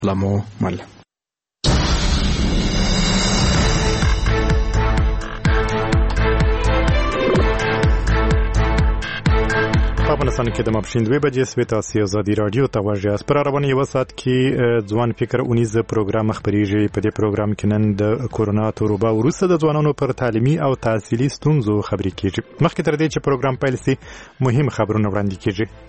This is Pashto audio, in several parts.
لمو مل افغانستان کې د ماپښین 2 بجې سویت آسیا ازادي رادیو ته واژه اس پر روان یو سات کې ځوان فکر اونیز پروګرام خبريږي. په دې پروګرام کې نن د کورونا توروبا وروسته د ځوانانو پر تعلیمي او تحصیلي ستونزو خبرې کیږي. مخکې تر دې چې پروګرام پیل شي مهم خبرونه وړاندې کیږي.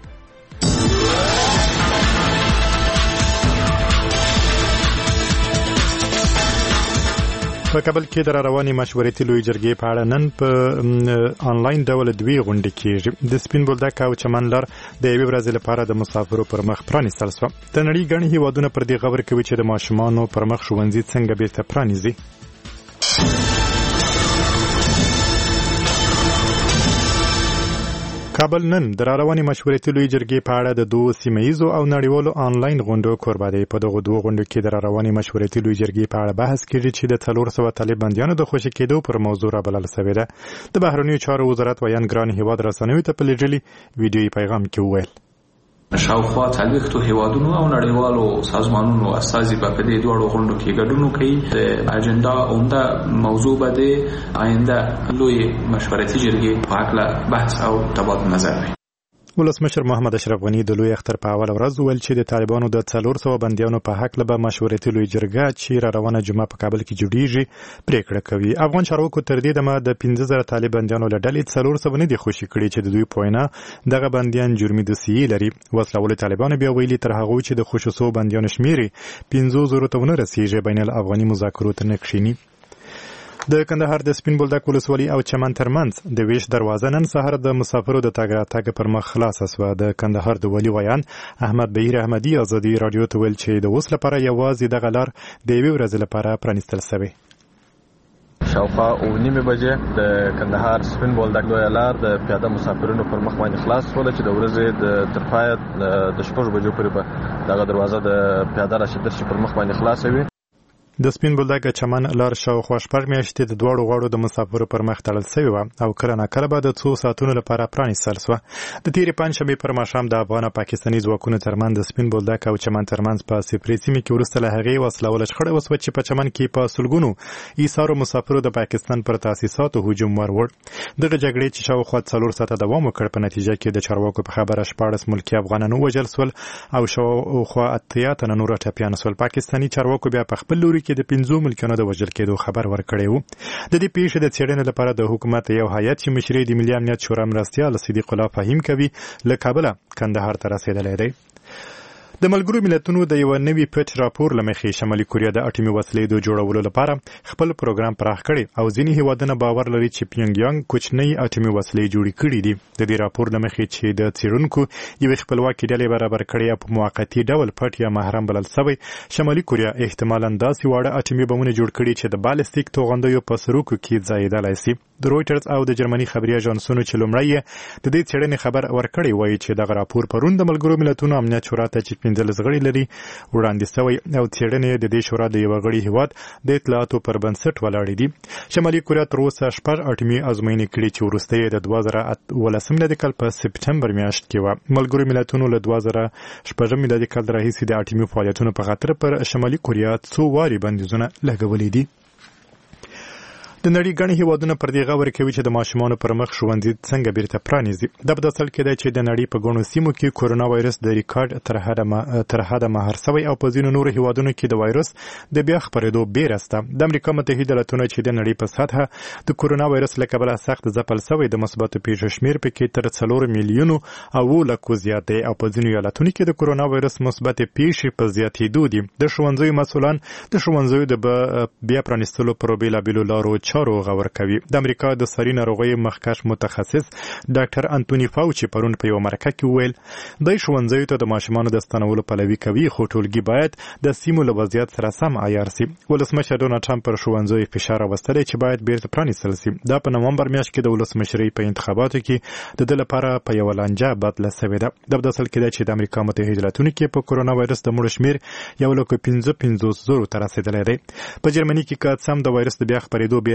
په کابل کې د رواني مشورتي لوی جرګې په اړه نن په انلاین ډول دوی غونډې کیږي. د سپین بولدک او چمن لار د یوې ورځې لپاره د مسافرو پر مخ پرانیستل شوه. د نړۍ ګڼ هیوادونه پر دې خبر کوي چې د ماشومانو پر مخ ښوونځي څنګه بیرته پرانیزي. کابل نن د رواني مشورتي لوی جرګې په اړه د دوه سیمه‌یزو او نړیوالو انلاین غونډو کوربه دی. په دغه دوه غونډو کې د رواني مشورتي لوی جرګې په اړه بحث کیږي چې د 400 طالباندیانو د خوشي کېدو پر موضوع رابلل شوې ده. د بهرنیو چارو وزارت ویان ګران هیواد رسنیو ته په لېږلي ویډیويي پیغام کې وویل شاوخوا 40 هیوادونو او نړیوالو سازمانونو استازي په دې دوه غونډو کې ګډون کوي. د اجنډا عمده موضوع به د آینده لوی مشورتي جرګې په اړه بحث او تبادله نظر وي. ولسمشر محمد اشرف غنی د لوی اختر په اول ورځ ویل چې د طالبانو د 400 بندیانو په حق له مشورتي لوی جرګه چې را روانه جمعه په کابل کې جوړیږي پریکړه کوي. افغان چارواکو تر دې دمه د 15000 طالب بندیانو له ډلې 400 نه دي خوشي کړي چې د دوی پوینه دغه بندیان جرمي دوسیې لري. وسلوال طالبان بیا ویلي تر هغه چې د خوشو بندیانو شمیرې 500 ته ونه رسیږي بین الافغاني مذاکرو ته نکښینی. د کندهار د سپین بولدک ولسوالۍ او چمن ترمنځ د ویش دروازه نن سهار د مسافرو د تګ راتګ پر مخ خلاصه شوه. د کندهار د ولي ویان احمد بهیر احمدي ازادي رادیو ته ویل چې د اوس لپاره یوازې دغه لار د یوې ورځې لپاره پرانیستل شوی. شاوخوا 9:30 بجې د کندهار سپین بولدک لویه لار د پیاده مسافرینو پر مخ باندې خلاص شوه چې د ورځې د تر پایه د 6 بجو پورې به دغه دروازه د پیاده راشدر شي پر مخ باندې خلاصه وي. د سپین بولدک چمن لار شاوخوا شپږ میاشتې د دواړو غاړو د مسافرو پر مخ تړل شوې وه او کله ناکله به د 2 ساعتونو لپاره پرانیستل شوه. د تېرې پنجشنبې پر ماښام د افغان او پاکستاني ځواکونو ترمنځ د سپین بولدک او چمن ترمنځ په سپرې سیمې کې وروسته له هغې وسلواله شخړه وسوه چې په چمن کې په سلګونو ایثارو مسافرو د پاکستان پر تاسیساتو هجوم وروړ. دغه جګړې چې شاوخوا 4 ساعته دوام وکړ په نتیجه کې د چارواکو په خبره 14 ملکي افغانانو وژل شول او شاوخوا 8 تنه نور ټپیان شول. پاکستاني چارواکو بیا په خپل لوري کې د 15 ملکیانو د وژل کېدو خبر ورکړی و. د دې پیښې د څېړنې لپاره د حکومت یو هیئت چې مشري د ملي امنیت شورا مرستیال صدیق الله فهیم کوي له کابله کندهار ته رسېدلی دی. د ملګرو ملتونو د یو نوي پټ راپور لمخې شمالي کوریا د اټومي وسلې د جوړولو لپاره خپل پروګرام پراخ کړي او ځینې هیوادونه باور لري چې پیونګیانګ کوچنۍ اټومي وسلې جوړې کړي دي. د دې راپور لمخې چې د څېړونکو یوې خپلواکې ډلې برابر کړي په موقتي ډول پټ یا محرم بلل شوی شمالي کوریا احتمالاً داسې واړه اټومي بمونه جوړ کړي چې د بالستیک توغندیو په سروکو کې ځایېدلی شي. د رویټرز او د جرمني خبري اژانسونو چې لومړی د دې څېړنې خبر ورکړی وایي چې دغه راپور پرون د ملګرو ملتونو امنیت شورا ته چې 15 غړي لري وړاندې شوی او څېړنې د دې شورا د یو غړي هیواد د اطلاعاتو پر بنسټ ولاړې دي. شمالي کوریا تر اوسه 6 اټومي ازموینې کړي چې وروسته یې د 2018 میلادي کال په سپټمبر میاشت کې و. ملګرو ملتونو له 2016 میلادي کال راهیسې د اټومي فعالیتونو په خاطر پر شمالي کوریا څو واري بندیزونه لګولي دي. د نړۍ ګڼ هیوادونه پر دې غور کوي چې د ماشومانو پر مخ ښوونځي څنګه بیرته پرانیزي. دا په اصل کې دی چې د نړۍ په ګڼو سیمو کې کورونا وایرس د ریکارډ تر حده مهار شوی او په ځینو نورو هیوادونو کې د وایرس د بیا خپرېدو بیره شته. د امریکا متحده ایالاتونو چې د نړۍ په سطحه د کورونا وایرس له کبله سخت ځپل شوی د مثبتو پیښو شمېر پکې تر 4 میلیونو او لکو زیات دی او په ځینو ایالتونو کې د کورونا وایرس مثبت پیښې په زیاتېدو دي. د ښوونځیو مسؤلان د ښوونځیو د بیا پرانیستلو پر بېلابېلو لارو چارو غور کوي. د امریکا د ساري ناروغیو مخکښ متخصص ډاکټر انټونی فاوچي پرون په یو مرکه کې وویل د ښوونځیو ته د ماشومانو د ستنولو پلوي کوي خو ټولګي باید د سیمو له وضعیت سره سم عیار شي. ولسمشر ډونالډ ټرمپ پر ښوونځیو فشار راوستلی چې باید بیرته پرانیستل شي. دا په نومبر میاشت کې د ولسمشرۍ په انتخاباتو کې د ده لپاره په یوه لانجه بدله شوې ده. دا په اصل کې ده چې د امریکا متحده ایالاتونو کې په کورونا وایرس د مړو شمېر 1,55,000 ته رسېدلی دی. په جرمني کې که څه هم د وایرس د بیا خپرېدو بیره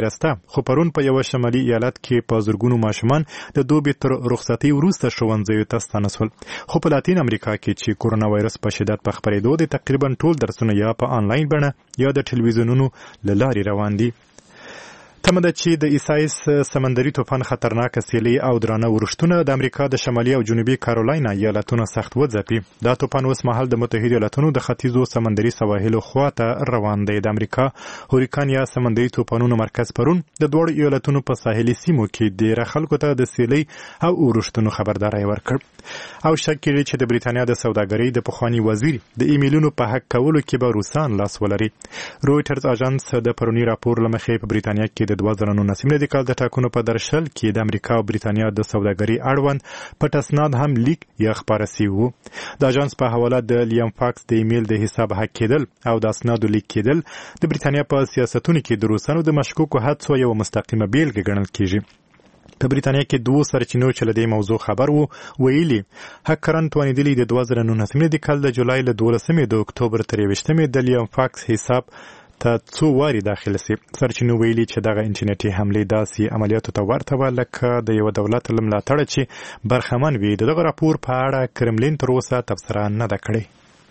ښایسته خو پرون په یو شمالي ایالت کې په زرګونو ماشومان د دوبي تر رخصتۍ وروسته ښوونځیو ته ستانه شول خو په لاتین امریکا کې چې کورونا وایرس په شدت په خپرېدو د تقریبا ټول درسونه یا په آنلاین بڼه یا د ټلویزیونونو له لارې روان دي تمه ده چې د ایسایس سمندري طوفان خطرناک سیلۍ او درانه ورښتونه د امریکا د شمالي او جنوبي کارولاینا ایالتونه سخت وځپي دا طوفان اوس مهال د متحده ایالاتونو د ختیځو سمندري سواحلو خواته روان دی د امریکا هوریکان یا سمندري طوفانونو مرکز پرون د دوړو ایالتونو په ساحلي سیمو کې ډېر خلکو ته د سیلۍ او ورښتونو خبرداري ورکړ او شک کړي چې د بریتانیا د سوداګرۍ د پخوانی وزیر د ایمیلونو په حق کولو کې به روسان لاس ولري رويټرز اژانس د پرونی راپور لمخې په بریتانیا کې د 2019 د کال د ټاکنو په درشل کې د امریکا او بریتانیا د سوداګرۍ اړوند پټ اسناد هم لیک یا خبره سی وو د اژانس په حواله د لیام فاکس د ایمیل د حساب حق کېدل او د اسنادو لیک کېدل د بریتانیا په سیاستونو کې د روسانو د مشکوکو هڅو یو مستقیمه بیلګه ګڼل کیږي په بریتانیا کې دوه سرچینو چې له دې موضوع خبر وو ویلي هکران توانیدلی د 2019 د کال د جولای له 12 د اکتوبر تر 20 د لیام فاکس حساب ته څو واري داخله سي سرچینو ویلي چې دغه انټرنیټي حمله داسې عملیاتو ته ورته لکه د یو دولت لملاتړ چې برخمن وي دغه راپور په اړه کرملین تر اوسه تبصره نه ده کړې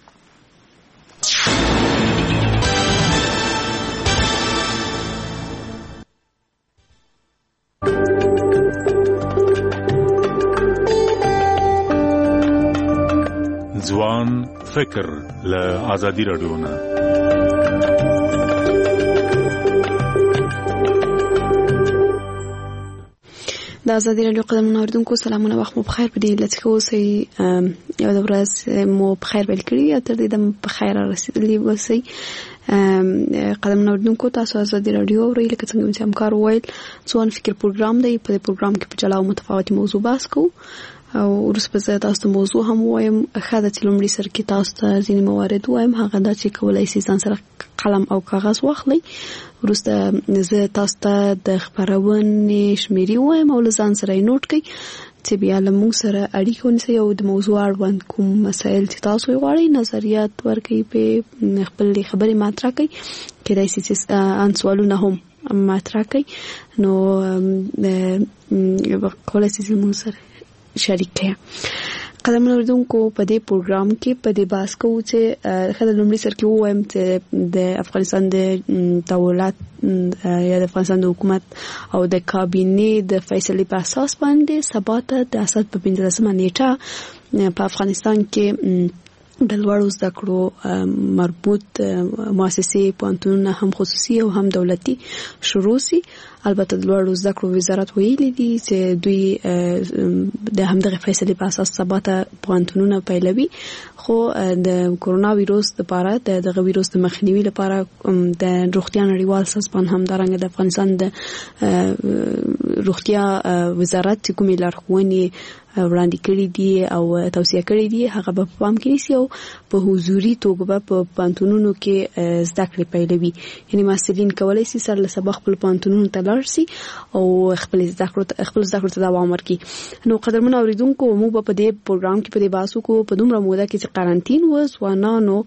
ځوان فکر له آزادي رادیو نه د آزادي رادیو قدمونو اوریدونکو سلامونه وخت مو بخیر په دې لته اوسئ یو د ورځ مو بخیر بل کړی تر دې د بخیر رسیدلی اوسئ قدمونو اوریدونکو تاسو آزادي رادیو اورئ لکه څنګه چې همکار وویل ځوان فکر پروګرام دی په دې پروګرام کې په جلا او متفاوتي موضوع بحث کوو او ورسپه تاسو ته موضوع هم وایم خاطر چې لومړی سر کې تاسو ته ځینې موارد وایم هغه دا چې کولای شي ځان سره قلم او کاغذ واخلئ ورسته زه تاسو ته د خبرونې شمیرې وایم او ځان سره یې نوٹ کړئ چې بیا له موږ سره اړیکه ونیسئ او د موضوع اړوند کوم مسایل چې تاسو یې غواړئ نظریات ورکړئ په خپل خبرې مطرح کړئ کېدای شي چې ان سوالونه هم مطرح کړئ نو کولای شي چې موږ سره شریک کړئ قدمونو اوریدونکو په دې پروګرام کې په دې بحث کوو چې خلک لومړی سر کې وایم چې د افغانستان د دولت یا د افغانستان د حکومت او د کابینې د فیصلې په اساس باندې سبا ته د اساس په 15 نیټه په افغانستان کې د لوړو زده کړو مربوط مؤسسې پوهنتونونه هم خصوصي او هم دولتي شروع سي البته د لوړو زده کړو وزارت ویلي دي چې دوی د همدغه فیصلې په اساس سبا ته پوهنتونونه پیلوي خو د کورونا وایرس لپاره دغه وایرس د مخنیوي لپاره د روغتیا نړیوال سازمان هم درنګ د افغانستان د روغتیا وزارت کومې لارښوونې وړاندې کړې دي او توصیه کړې دي هغه په پام کې نیسي او په حضوري توګه په پوهنتونونو کې زده کړې پیلوي یعنی محصلین کولای شي سره له سبق خپل پوهنتونونو ته لاړ شي او خپل زده کړو ته دوام ورکړي نو قدرمن اوریدونکو موږ په دې پروګرام کې په دې باسو کو په دومره موده کې چې قرنټین و ځوانانو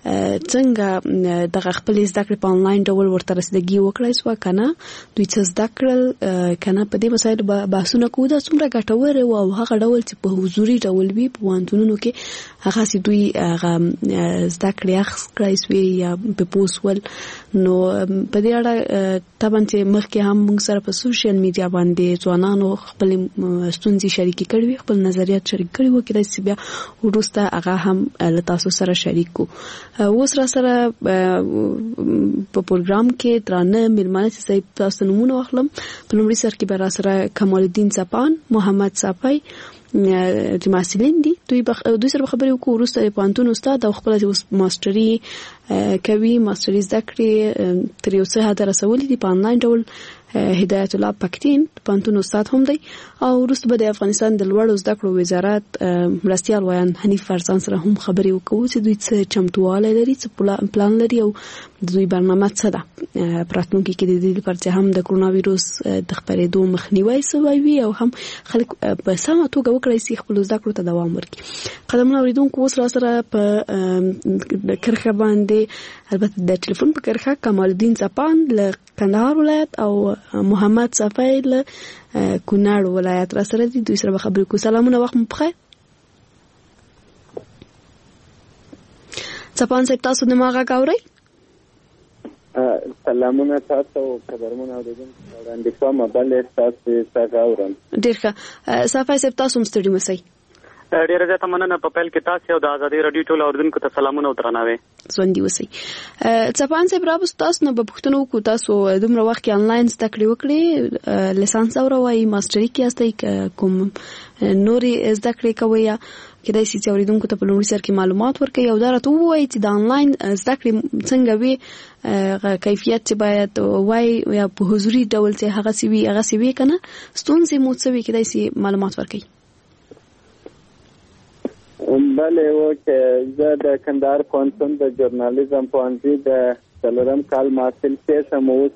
څنګه د خپل زده کړې په انلاین ډول ورته رسیدګي وکړای سو کنه دوی څه زده کړل کنه په دې مسایلو بحثونه کوو دا څومره ګټور او هغه ډول چې په حضوري ډول وي په پوهنتونونو کې هغه سي دوی هغه زده کړې اخلي سوي یا په پوسول نو په دې اړه طبعا چې مخکې هم موږ سره په سوشل میډیا باندې ځوانانو خپل ستونزې شریکې کړې خپل نظریات شریک کړي وو کله چې بیا ورسته هغه هم له تاسو سره شریکو اوس را سره په پروګرام کې درانه مېلمانه چې تاسو نمونه واخلم په لومړي سر کې به را سره کمال الدین صپان محمد صپای د محصلین دي دوی سره خبرې وکړو وروسته د پوهنتون استاد او خپل ماستري کوي ماستري زده کړې تر یو څه حد رسولي دي په انلاین ډول هدایت الله پکتین پوهنتون استاد هم دی او وروسته به د افغانستان د لوړو زده کړو وزارت مرستیال ویان حنیف فرزان سره هم خبرې وکړو چې دوی څه چمتوالی لري څه پلان لري او دوی برنامه څه ده په راتلونکي کې د دې لپاره چې هم د کورونا وایرس د خپرېدو مخنیوی شوی وي او هم خلک په سمه توګه وکړي چې خپل زده کړو ته دوام ورکړي قدمونه اوریدونکو اوس را سره په کرخه باندې البته د ټلیفون په کرخه کمال الدین صپان له کندهار ولایت او محمد صفای له کونړ ولایت را سره دي. دوی سره خبرې کوو. سلامونه، وخت مو بخیر. صفان صاحب تاسو د ما غږ اورئ؟ سلامونه تاسو او خبرونه اوریدونکو وړاندې کوم. بلې تاسو څنګه اورم؟ ډېر ښه. صفای صاحب تاسو هم ستړي مسئ. ډیره زیاته مننه. په پیل کې تاسو او د ازادي رادیو ټول اوریدونکو ته سلامونه او درناوی. ژوندي اوسئ. صفان صاحب رابس تاسو نه په پوښتنه وکړو، تاسو دومره وخت کې انلاین زده کړې وکړې، لیسانس اوروئ، ماسټري کې یاستئ، کوم نورې زده کړې کوئ، یا کېدای شي چې اوریدونکو ته په لومړي سر کې معلومات ورکړئ او دا راته ووایي چې د انلاین زده کړې څنګه وي، کیفیت چې باید وایي یا په حضوري ډول چې هغسې وي که نه، ستونزې مو څه وي، کېدای شي معلومات ورکړئ. بله، چې زه د کندهار پوهنتون د ژورنالیزم پوهنځي د 4م کال محصل کېږم. اوس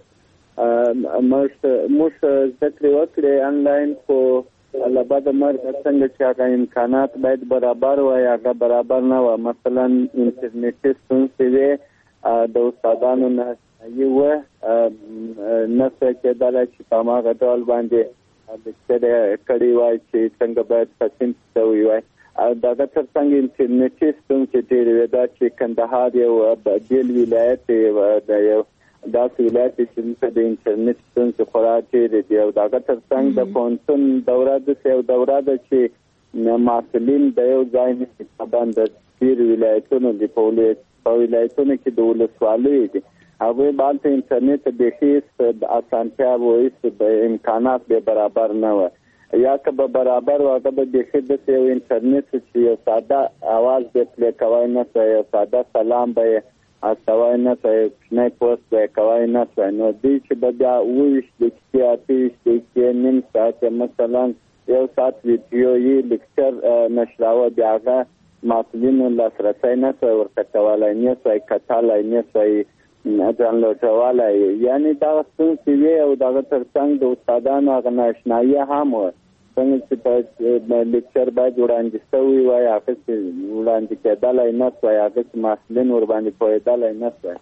موږ زده کړې وکړې انلاین، خو له بده مرګه څنګه چې هغه امکانات باید برابر وای هغه برابر نه و. مثلا انټرنیټي ستونزې وې، د استادانو نشایي وه، نه څه کېدلی چې په هماغه ډول باندې لیکچرې کړې وای چې څنګه باید تصمیم شوی وای. دغه ترڅنګ انټرنیټي ستونزې ډېرې وې. دا چې کندهار یو بیل ولایت دی، د یو داسې ولایت چې دلته د انټرنیټ ستونزې خورا ډېرې دي. او دغه ترڅنګ د پوهنتون دوره داسې یو دوره ده چې محصلین د یو ځای نه طبعا د ډېرو ولایتونو دي، په ولایتونو کې د ولسوالیو دي، هغوی به هلته انټرنیټ بیخي اسانتیا و، هېڅ امکانات بې برابر نه وه. یا که به برابر و هغه به بیخي داسې یو انټرنیټ چې یو ساده اواز به پلی کوی نه شوی، یو ساده سلام به یې استوای نه شوی، یو کوچنی پوسټ به یې کوی نه شوی. نو دوی چې به بیا 28 دقیقې 28 دقیقې نیم ساعت مثلا یو ساعت ویډیو یې لیکچر نشراوه، بیا هغه محصلینو لاسرسی نه شوی ورته کولی، نه شوی کتلی، نه شوی ډاونلوډولی. یعنې دغه ستونزې وې او دغه ترڅنګ د استادانو هغه نااشنایي هم وه. څنګه چې په لیکچر باید وړاندې شوی وای هغسې وړاندې کېدلی نه شوی، هغسې محصلین ورباندې پوهېدلی نه شوی.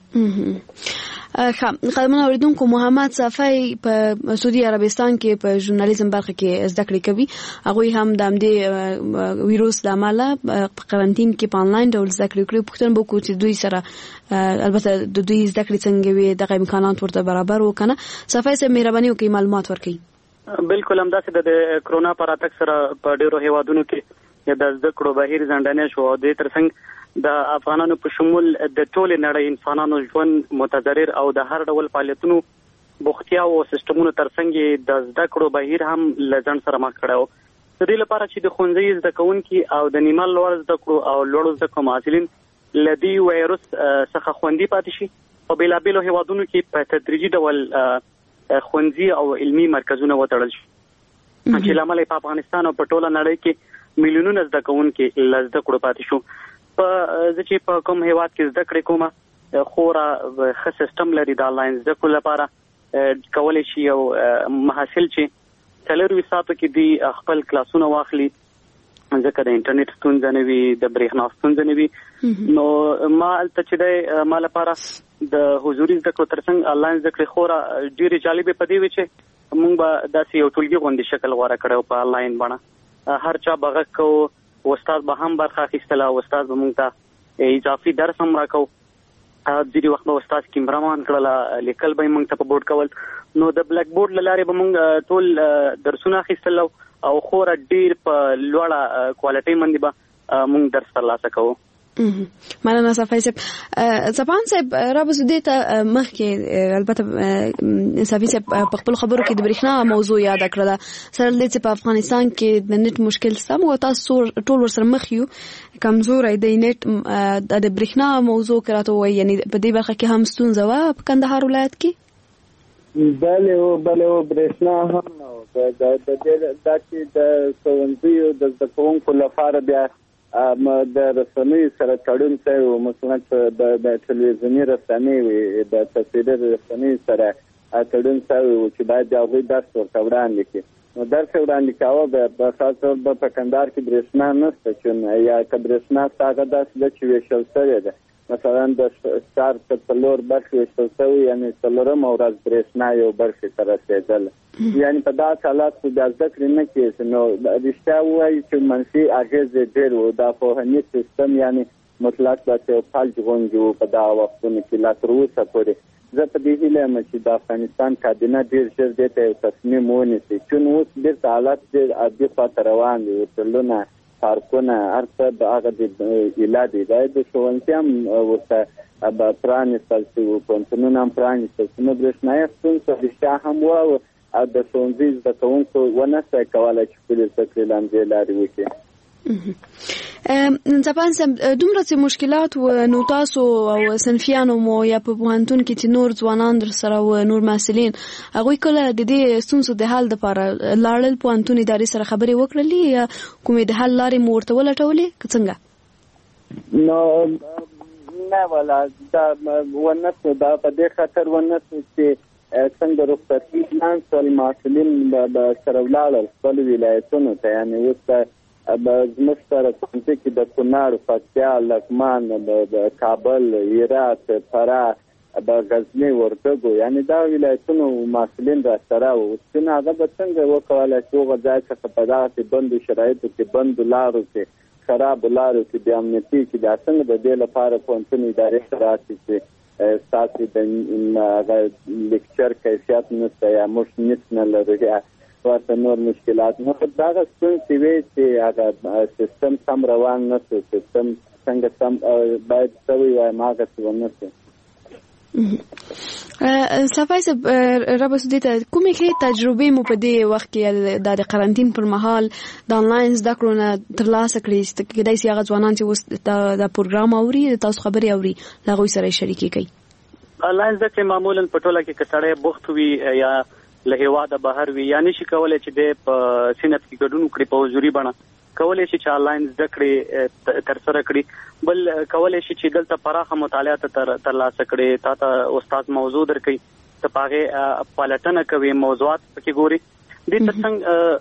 قدمونه اوریدونکو، محمد صفای په سعودي عربستان کې په ژورنالیزم برخه کې زده کړې کوي. هغوی هم د همدې ویروس له امله په قرنطین کې په آنلاین ډول زده کړې وکړي. پوښتنه به وکړو چې دوی سره البته د دوی زده کړې څنګه وي، دغه امکانات ورته برابر و که نه. صفای صاحب مهرباني وکړئ معلومات ورکړئ. بالکل همداسې د کرونا پر راتګ سره په ډېرو هیوادونو کې د زده کړو بهیر ځنډنی شو او دې ترڅنګ د افغانانو په شمول د ټولې نړۍ انسانانو ژوند متضرر او د هر ډول فعالیتونو بوختیا او سیستمونو ترڅنګ د زده کړو بهیر هم له ځنډ سره مخ کړی و. د دې لپاره چې د ښوونځي زده کوونکي او د نیمه لوړ زده کړو او لوړو زده کړو محصلین له دې وایروس څخه خوندي پاتې شي او بېلابېلو هیوادونو کې په تدریجي ډول ښوونځي او علمي مرکزونه وتړل شي، چې له امله په افغانستان او په ټوله نړۍ کې میلیونونه زده کوونکي له زده کړو پاتې شو. زه چې په کوم هیواد کې زده کړې کومه خورا ښه سیستم لري د آنلاین زده کړو لپاره. کولی شي یو محصل چې 24 ساعتو کې دی خپل کلاسونه واخلي، ځکه د انټرنیټ ستونزه نه وي، د برېښنا ستونزه نه وي. نو ما هلته چې دی ما لپاره د حضوري زده کړو ترڅنګ آنلاین زده کړې خورا ډېرې جالبې په دې وې چې موږ به داسې یو ټولګي غوندې شکل غوره کړی و په آنلاین بڼه. هر چا به غږ کوو، استاد به هم برخه اخیستله، استاد به موږ ته اضافي درس هم راکوو. ځینې وخت به استاد کیمرامان کړله، لیکل به یې موږ ته په بورډ کول. نو د بلیک بورډ له لارې به موږ ټول درسونه اخیستل او خورا ډېر په لوړه کوالټۍ باندې به موږ درس ترلاسه کوو. مننه صفای صاحب. صفان صاحب رابطه دې ته مخکې البته صفای صاحب په خپل خبرو کې د برېښنا موضوع یاد کړله. سره دې چې په افغانستان کې د نت مشکل سم او تاسو ټول ورسره مخ یو کمزوري د نت د برېښنا موضوع کراته وایي، یعنی په دې برخه کې هم ستونزه وه په کندهار ولایت کې. بله برېښنا هم نو د چې د ښوونځیو د زده کوونکو لپاره بیا د رسنیو سره تړون شوی و، مثلا د تلویزیوني رسنۍ وي، د تصویري رسنیو سره تړون شوی و چې باید د هغوی درس ورته وړاندې کړي. نو درس وړاندې کاوه په خاص ډول په کندهار کې برېښنا نشته، یا که برېښنا شته هغه داسې ده چې ویشل شوې ده. مثلا د ښار په 4 برخې ویشتل شوی، یعنې 4مه ورځ برېښنا یو برخې ته رسېدل. یعنې په داسې حالات کې بیا زده کړې نه کېږي. نو رښتیا ووایي چې منفي اغېزې ډېر و. دا پوهنیز سیستم یعنې مطلق داسې یو فلج غوندې و په دغه وختونو کې لا تر اوسه پورې. زه په دې هیله یم چې د افغانستان کابینه ډېر ژر دې ته یو تصمیم ونیسي، چون اوس بېرته حالت ډېر عادي خواته روان دي. هوټلونه، پارکونه، هر څه د هغه د ایله دي. باید د ښوونځي هم ورته پرانېستل شي، پوهنتونونه هم پرانېستل شي. نو برېښنایي ستونزه رښتیا هم وه او د ښوونځي زده کوونکو ونه شوی کولی چې خپلې زده کړې له همدې لارې وکړي. ځپان صاحب، دومره څه مشکلات و نو تاسو او صنفیانو مو یا په پوهنتون کې چې نور ځوانان در سره و نور محصلین هغوی کله د دې ستونزو د حل دپاره لاړل پوهنتون ادارې سره خبرې وکړلې یا کومې د حل لارې مو ورته ولټولې که څنګه؟ نو نه ولا دا ونه شو، دا په دې خاطر ونه شو چې څنګه رخصتي اعلان شول، محصلین به سره ولاړل خپل ولایتونو ته. یعنې اوس زموږ سره پوهنځي کې د کونړ، پکتیا، لغمان، د کابل، هرات، فراه، غزني، وردګو، یعنې دا ولایتونو محصلین را سره وو. چې هغه به څنګه وکولی چې هغه ځای څخه په دغسې بندو شرایطو کې، بندو لارو کې، خرابو لارو کې، بې امنیتي کې دا څنګه د دې لپاره پوهنتون ادارې ته راشي چې ستاسې د لیکچر کیفیت نشته یا موږ نیت نه لرو یا ورته نور مشکلات. نو دغه ستونزې وې چې هغه سیستم سم روان نه شو، سیستم څنګه سم باید شوی وای هماغسې ونه شو. صفای صاحب، رابطو دې ته کومې ښې تجربې مو په دې وخت کې د قرنطین پر مهال د آنلاین زده کړو نه ترلاسه کړې؟ کېدای شي هغه ځوانان چې اوس دا پروګرام اوري، تاسو خبرې اوري، له هغوی سره یې شریکې کوي. آنلاین زده کړې معمولا په ټوله کې که سړی بوخت وي یا له هېواده بهر وي یا نشي کولی چې دی په صنف کې ګډون وکړي په حضوري بڼه، کولی شي چې آنلاین زده کړې ترسره کړي. بل کولی شي چې دلته پراخه مطالعه ترلاسه کړي، تا ته استاد موضوع درکوي، ته په هغې پلټنه کوي، موضوعات پکې ګوري. دې تر څنګ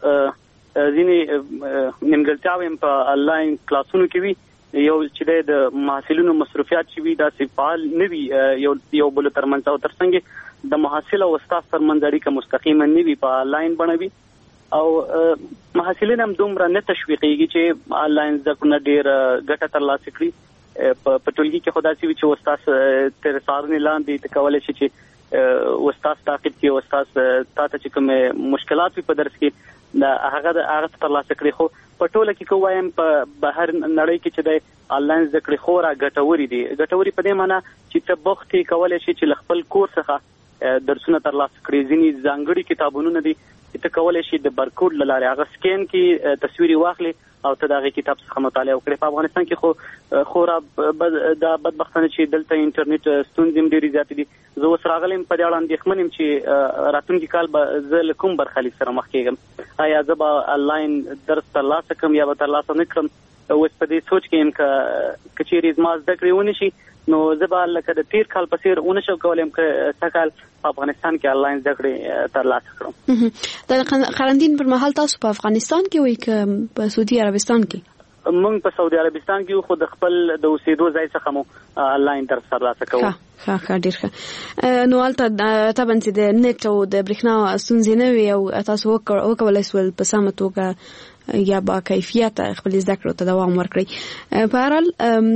ځینې نیمګړتیاوې هم په آنلاین کلاسونو کې وي. یو چې د محصلینو مصروفیات چې وي داسې فعال نه وي یو بل ترمنځ، او تر څنګ د محصل او استاد ترمنځ اړیکه مستقیمه نه وي، په آنلاین بڼه وي. او محصلین هم دومره نه تشویقېږي چې آنلاین زده کړو نه ډېر ګټه ترلاسه کړي. په ټولګي کې خو داسې وي چې استاد تر څارنې لاندې ته کولی شي چې استاد تعقیب کړي، استاد تا ته چې کومې مشکلات وي په درس کې هغه ترلاسه کړي. خو په ټوله کې که وایم په بهر نړۍ کې چې دی آنلاین زده کړې خورا ګټورې دي. ګټورې په دې معنی چې ته بوخت یې کولی شي چې له خپل کور څخه درسونه ترلاسه کړي. ځینې ځانګړي کتابونونه دي چې ته کولی شي د برکوډ له لارې هغه سکین کې تصویر واخلې او ته د هغې کتاب څخه مطالعه وکړې. په افغانستان کې خو خورا دا بدبختانه چې دلته انټرنیټ ستونزې هم ډېرې زیاتې دي. زه اوس راغلی یم په دې اړه اندېښمن یم چې راتلونکي کال به زه له کوم برخلیک سره مخ کېږم. آیا زه به آنلاین درس ترلاسه کړم یا به ترلاسه نه کړم؟ اوس په دې سوچ کې یم که چېرې زما زده کړې ونه شي نو زه به لکه د تېر کال په څېر ونه شم کولی یم که سږ کال په افغانستان کې آنلاین زده کړې ترلاسه کړم. د قرنطین پر مهال تاسو په افغانستان کې وئ که په سعودي عربستان کې؟ موږ په سعودي عربستان کې خو د خپل د اوسېدو ځای څخه مو آنلاین درس ترلاسه کوو. ښه ډېر ښه. نو هلته طبعا چې د نت او د برېښنا ستونزې نه وي او تاسو وکولی سول په سمه توګه یا با کیفیت خپل زده کړو ته دوام ورکړي. په هر حال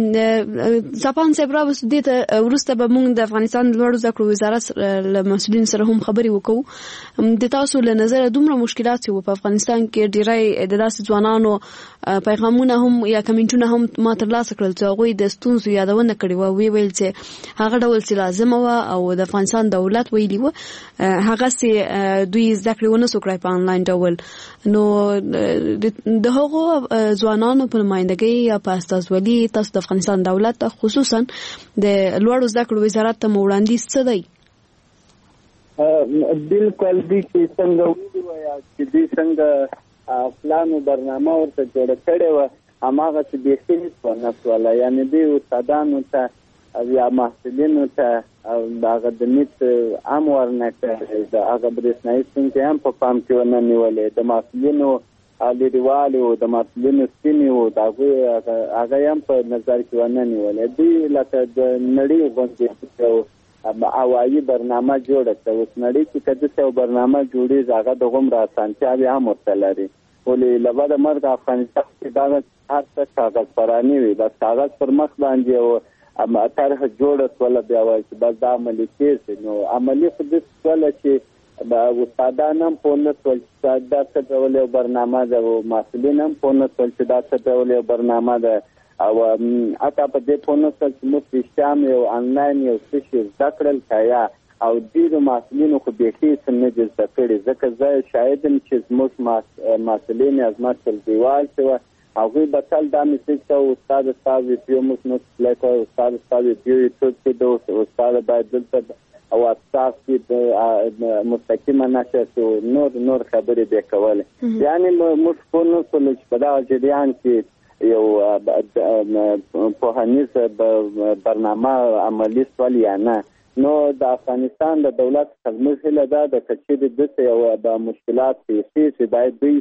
ځپان صاحب، راوستو دې ته وروسته به موږ د افغانستان د لوړو زده کړو وزارت له مسؤلینو سره هم خبرې وکړو. د تاسو له نظره دومره مشکلات چې په افغانستان کې ډېری د داسې ځوانانو پیغامونه هم یا کمنټونه هم ما ترلاسه کړل چې هغوی د ستونزو یادونه کړې وه، ویل چې هغه ډول چې لازمه وه او د افغانستان دولت ویلي وه هغسې دوی زده کړې ونه سو کړی په آنلاین ډول. نو د هغو ځوانانو په نمایندګۍ یا په استازولي تاسو د افغانستان دولت ته خصوصا د لوړو زده کړو وزارت ته مو وړاندیز څه دی؟ بالکل دې چې څنګه ویلي وه یا چې دوی څنګه پلان و برنامه ورته جوړه کړې وه هماغسې بیخي هېڅ ونه شوله. یعنې دوی استادانو ته یا محصلینو ته هغه د نیت هم ورنه کړی، د هغه برېښنایي ستونزې هم په پام کې ونه نیولې، د محصلینو لیدوال او د مسلمانانو سپینې او هغه هم په نظر کې ونه نیولې. دوی لکه د نړۍ غونډې هوایي برنامه جوړه کړه. اوس نړۍ کې که داسې یو برنامه جوړېږي هغه د هغومره اسانتیاوې هم ورته لري، ولې له بده مرګه افغانستان کې دغه هر څه کاغذ پراني وي، بس کاغذ پر مخ باندې او طرح جوړه شوله بیا وایي چې بس دا عملي کېږي. نو عملي خو داسې شوله چې استادان هم پوه نه شول چې دا څه ډول یو برنامه ده او محصلین هم پوه نه شول چې دا څه ډول یو برنامه ده، او حتی په دې پوه نه شول چې موږ رښتیا هم یو انلاین یو څه شي زده کړل که یا او ډېرو محصلینو خو بیخي څه نه دي زده کړي. ځکه زه شاهد یم چې زموږ محصلین یا زما ټولګیوال چې وه هغوی به تل دا میسیج کوي استاد ستا ویډیو موږ نه پلی کوو، استاد ستا ویډیو یوټیوب کې ده، استاد باید دلته او واتساپ کې مستقیمه نشر شو، نور خبرې به کولې. یعنې موږ پوه نه شولو چې په دغه جریان کې یو پوهنیز برنامه عملي شول یا نه. نو د افغانستان د دولت څخه زموږ هیله دا ده که چېرې داسې یو مشکلات پیښې چې باید دوی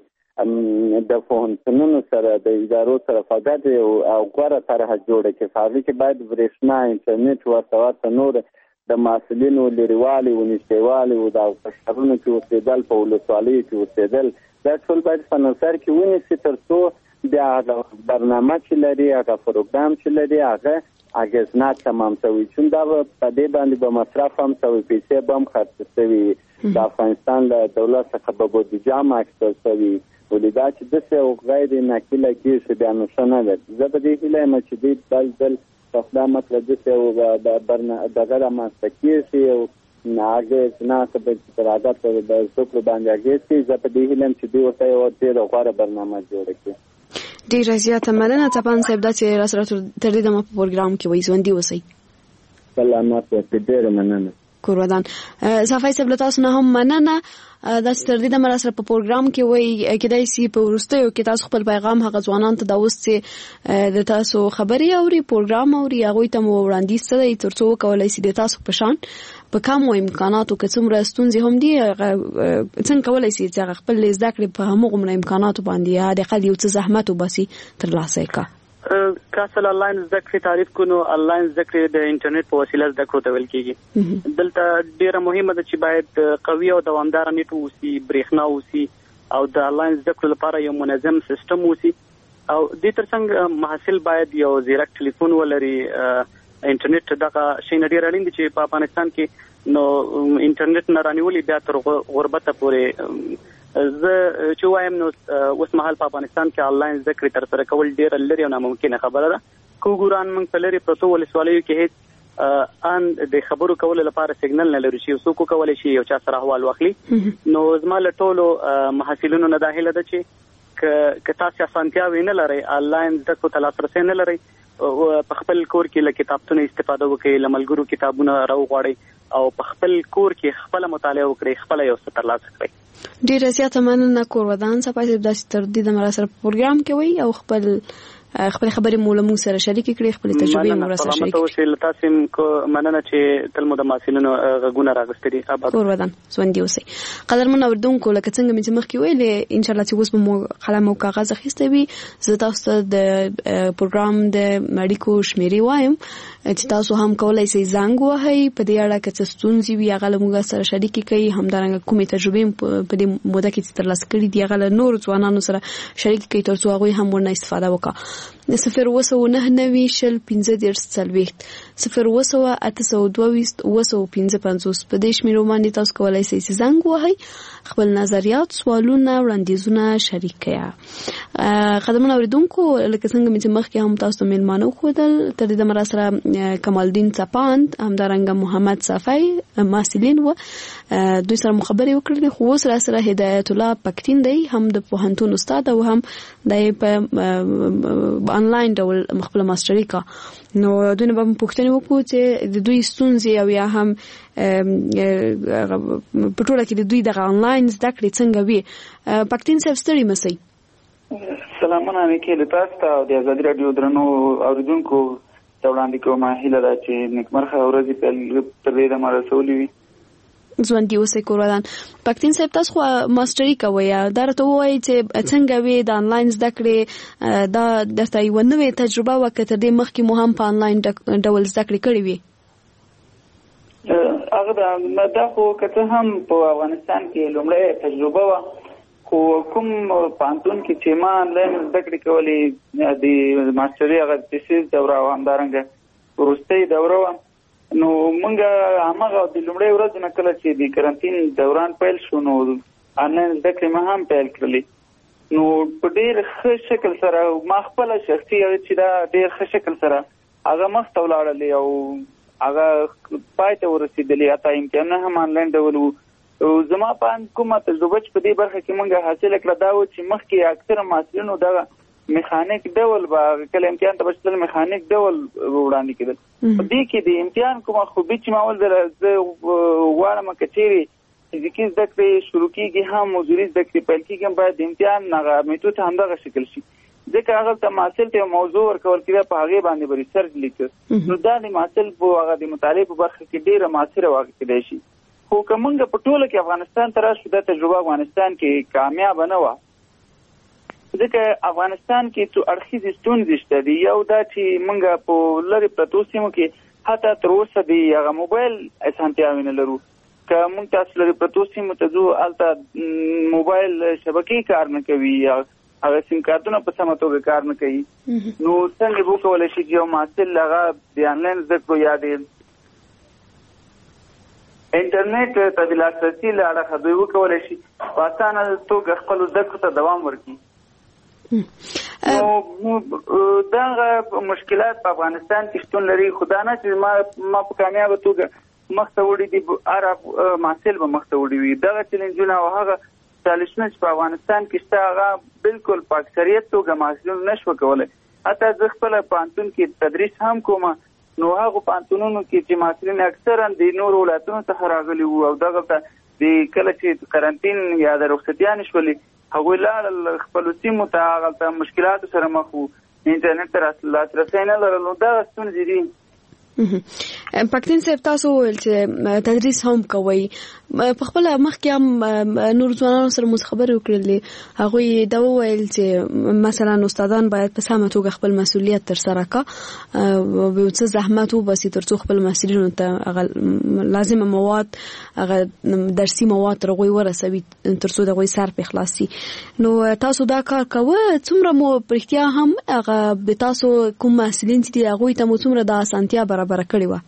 د پوهنتونونو سره د ادارو سره په ګډه او غوره طرحه جوړه کړي. په هغې کې باید برېښنا، انټرنېټ ورته نور د محصلینو لرېوالي و نږدېوالي و د ښارونو کې اوسېدل، په ولسوالیو کې اوسېدل، دا ټول باید په نظر کې ونیسي تر څو بیا هغه برنامه چې لري، هغه پروګرام چې لري هغه اغېزناک تمام شوي. چون دا په دې باندې به مصرف هم شوي، پیسې به هم خرڅ شوي، د افغانستان له دولت څخه به بودیجه هم اخیستل شوي، ولې دا چې داسې یو غیر ناقله کېږي بیا نو ښه نه ده. زه په دې هیله یم چې دوی بل ځل دا مطلب داسې یو دغه رامنځته کېږي او اغېزناکه به چې تر هغه په زده کړو باندې اغېز کوي. زه په دې هیله یم چې دوی ورته یوه ډېره غوره برنامه جوړه کړي. ډېره زیاته مننه طبعا صاحب دا چې راسره تر دې دمه په پروګرام کې وایي ژوندي اوسئ. سلامت اوسئ، ډېره مننه. کورودان صفای صاحب له تاسو نه هم مننه. دا چې تر دې دمه راسره په پروګرام کې وایي کېدای شي په وروستیو کې تاسو خپل پیغام هغه ځوانانو ته دا اوس چې د تاسو خبرې اوري پروګرام اوري هغوی ته مو وړاندیز څه دی تر څو وکولی شي د تاسو په شان په کمو امکاناتو که څومره ستونزې هم دي څنګه کولی شي چې هغه خپل زده کړې په همغومره امکاناتو باندې حداقل یو څه زحمت وباسي ترلاسه یې کړه. که اصل آنلاین زده کړې تعریف کو نو آنلاین زده کړې د انټرنیټ په وسیله زده کړو ته ویل کېږي. دلته ډېره مهمه ده چې باید قوي او دوامداره نیټ اوسي، برېښنا اوسي او د آنلاین زده کړو لپاره یو منظم سیستم اوسي او دې ترڅنګ محصل باید یو زیرک ټلیفون ولري. انټرنیټ دغه شی نه ډېر اړین دی چې په افغانستان کې نو انټرنیټ نه رانیولي بیا تر غربته پورې. زه چې وایم نو اوس مهال په افغانستان کې آنلاین زده کړې ترسره کول ډېره لرې او ناممکنه خبره ده. که وګورو موږ په لرې پرتو ولسوالیو کې هېڅ ان د خبرو کولو لپاره سیګنل نه لري چې څوک وکولی شي یو چا سره احوال واخلي. نو زما له ټولو محصلینو نه دا هیله ده چې که تاسو اسانتیاوې نه لرئ، آنلاین زده کړو ته لاسرسی نه لرئ، په خپل کور کې له کتابتونو استفاده وکړئ، له ملګرو کتابونه راوغواړئ او په خپل کور کې خپله مطالعه وکړئ، خپله یو څه ترلاسه کړئ. ډېره زیاته مننه کورودان صفای صاحب داسې تر دې دمه راسره په پروګرام کې وایي او خپل خبرې مو له موږ سره شریکې کړې، خپلې تجربې مو راسره شریکې کړې. مننه تاسو مننه چې تل مو د محصلینو غږونه راغوښتي دي. کورودان ژوندي اوسئ. قدرمنو اورېدونکو لکه څنګه مې چې مخکې ویلې انشاءالله چې اوس به مو قلم او کاغذ اخیستی وي. زه تاسو ته د پروګرام د اړیکو شمیرې وایم چې تاسو هم کولی شئ زنګ ووهئ، په دې اړه که څه ستونزې وي هغه له موږ سره شریکې کړئ، همدارنګه کومې تجربې په دې موده کې چې ترلاسه کړي دي هغه له نورو ځوانانو سره شریکې کړئ تر څو هغوی هم ورنه استفاده وکړه. 0 9 9 شل 15 40 0 9 822 855 په دې شمیرو باندې تاسو کولی شئ چې زنګ ووهئ، خپل نظریات، سوالونه، وړاندیزونه شریک کړئ. قدرمنو اورېدونکو لکه څنګه مې چې مخکې هم تاسو ته میلمانه وښودل تر دې دمه راسره کمالدین څپاند، همدارنګه محمد صفای محصلین و دوی سره مو خبرې وکړلې. خو اوس راسره هدایت الله پکتین دی، هم د پوهنتون استاد او هم د آنلاین ډول خپله ماسټري کا. نو دوی نه به پوښتنې وکړو چې د دوی ستونزې او یا هم په ټوله کې د دوی دغه آنلاین زده کړې څنګه وي. پکتین صاحب ستړي مه شئ. سلامونه نیکې له تاسو ته او د ازادي راډیو درنو اورېدونکو ته وړاندې کوم هیله ده چې نیکمرغه ورځې تر دې دمه رسولې وي. ژوندۍ اوسئ کور ودان. پښتين صاحب تاسو خو ماستري کوئ دا راته وایي چې څنګه وي د انلاین زده کړې دا درته یو نوې تجربه وکړه د مخکې مو هم په انلاین ډول زده کړې کړې وي؟ هغه دا خو کته هم په افغانستان کې لومړی تجربه و، خو کوم پانتون کې چې ما انلاین زده کړې کولې د ماستري هغه تیسیس دوره او همدارنګه وروستۍ دوره وه، نو مونږ هماغه د لومړۍ ورځ نه کله چې د کرنټین دوران پیل شو نو انلاین زده کړې ما هم پیل کړلې. نو په ډېر ښه شکل سره ما خپله شخصي چې دا ډېر ښه شکل سره هغه مخ ته ولاړلې او هغه پای ته ورسېدلې، حتی امتحانونه هم انلاین ډول وو. زما په اند کومه تجربه چې په دې برخه کې مونږ حاصله کړه دا و چې مخکې اکثره محصلینو دغه میخانیک ډول به کله امتحان ته بچتل میخانیک ډول وړاندې کېدل. په دې کې د امتحان کومه خوبي چې ما ول زه غواړم که چیرې فزیکي زده کړې شروع کېږي هم حضوري زده کړې پیل کېږي هم باید د امتحان هغه میتود همدغه شکل شي، ځکه هغه ته محصل ته موضوع ورکول کېده په هغې باندې به ریسرچ لیکه، نو دا د محصل په هغه د مطالعې په برخه کې ډېره مؤثره واقع کېدای شي. خو که موږ په ټوله کې افغانستان ته راشو دا تجربه افغانستان کې کامیابه نه وه، ځکه افغانستان کې څو اړخیزې ستونزې شته دي. یو دا چې موږ په لرې پرتو سیمو کې حتی تر اوسه د هغه موبایل اسانتیاوې نه لرو. که موږ تاسو لرې پرتو سیمو ته ځو هلته موبایل شبکې کار نه کوي، هغه سیم کارتونه په سمه توګه کار نه کوي. نو څنګه به وکولی شي چې یو محصل هغه د انلاین زده کړو یا د انټرنیټ ته د لاسرسي له اړخه دوی وکولی شي په اسانه توګه خپلو زده کړو ته دوام ورکړي. نو دغه مشکلات په افغانستان کې شتون لري، خو دا نه چې ما په کامیابه توګه مخ ته وړي دي هر محصل به مخ ته وړي وي. دغه چیلنجونه او هغه چالشونه چې په افغانستان کې شته هغه بالکل په اکثریت توګه محصلین نشو کولی. حتی زه خپله پوهنتون کې تدریس هم کوم، نو هغو پوهنتونونو کې چې محصلین اکثرا د نورو ولایتونو څخه راغلي وو او دغه ته د کله چې کرنټین یا د رخصتیانې شولې هغوی لاړل خپلو سیمو ته، هغلته مشکلاتو سره مخ وو، انټرنیټ ته لاسرسی نه لرل، نو دغه ستونزې دي. پښتين صاحب تاسو ویل چې تدریس هم کوي، په خپل مخکې هم نور ځوانانو سره مو خبرې وکړلې، هغوی دا وویل چې مثلا استادان باید په سمه توګه خپل مسؤلیت ترسره کړي، یو څه زحمت وباسي تر څو خپل محصلینو ته هغه لازمه مواد هغه درسي مواد تر هغوی ورسوي تر څو د هغوی سر په خلاص شي. نو تاسو دا کار کوئ؟ څومره مو په رښتیا هم هغه د تاسو کوم محصلین چې دي هغوی ته مو څومره د اسانتیا برابر کړی و؟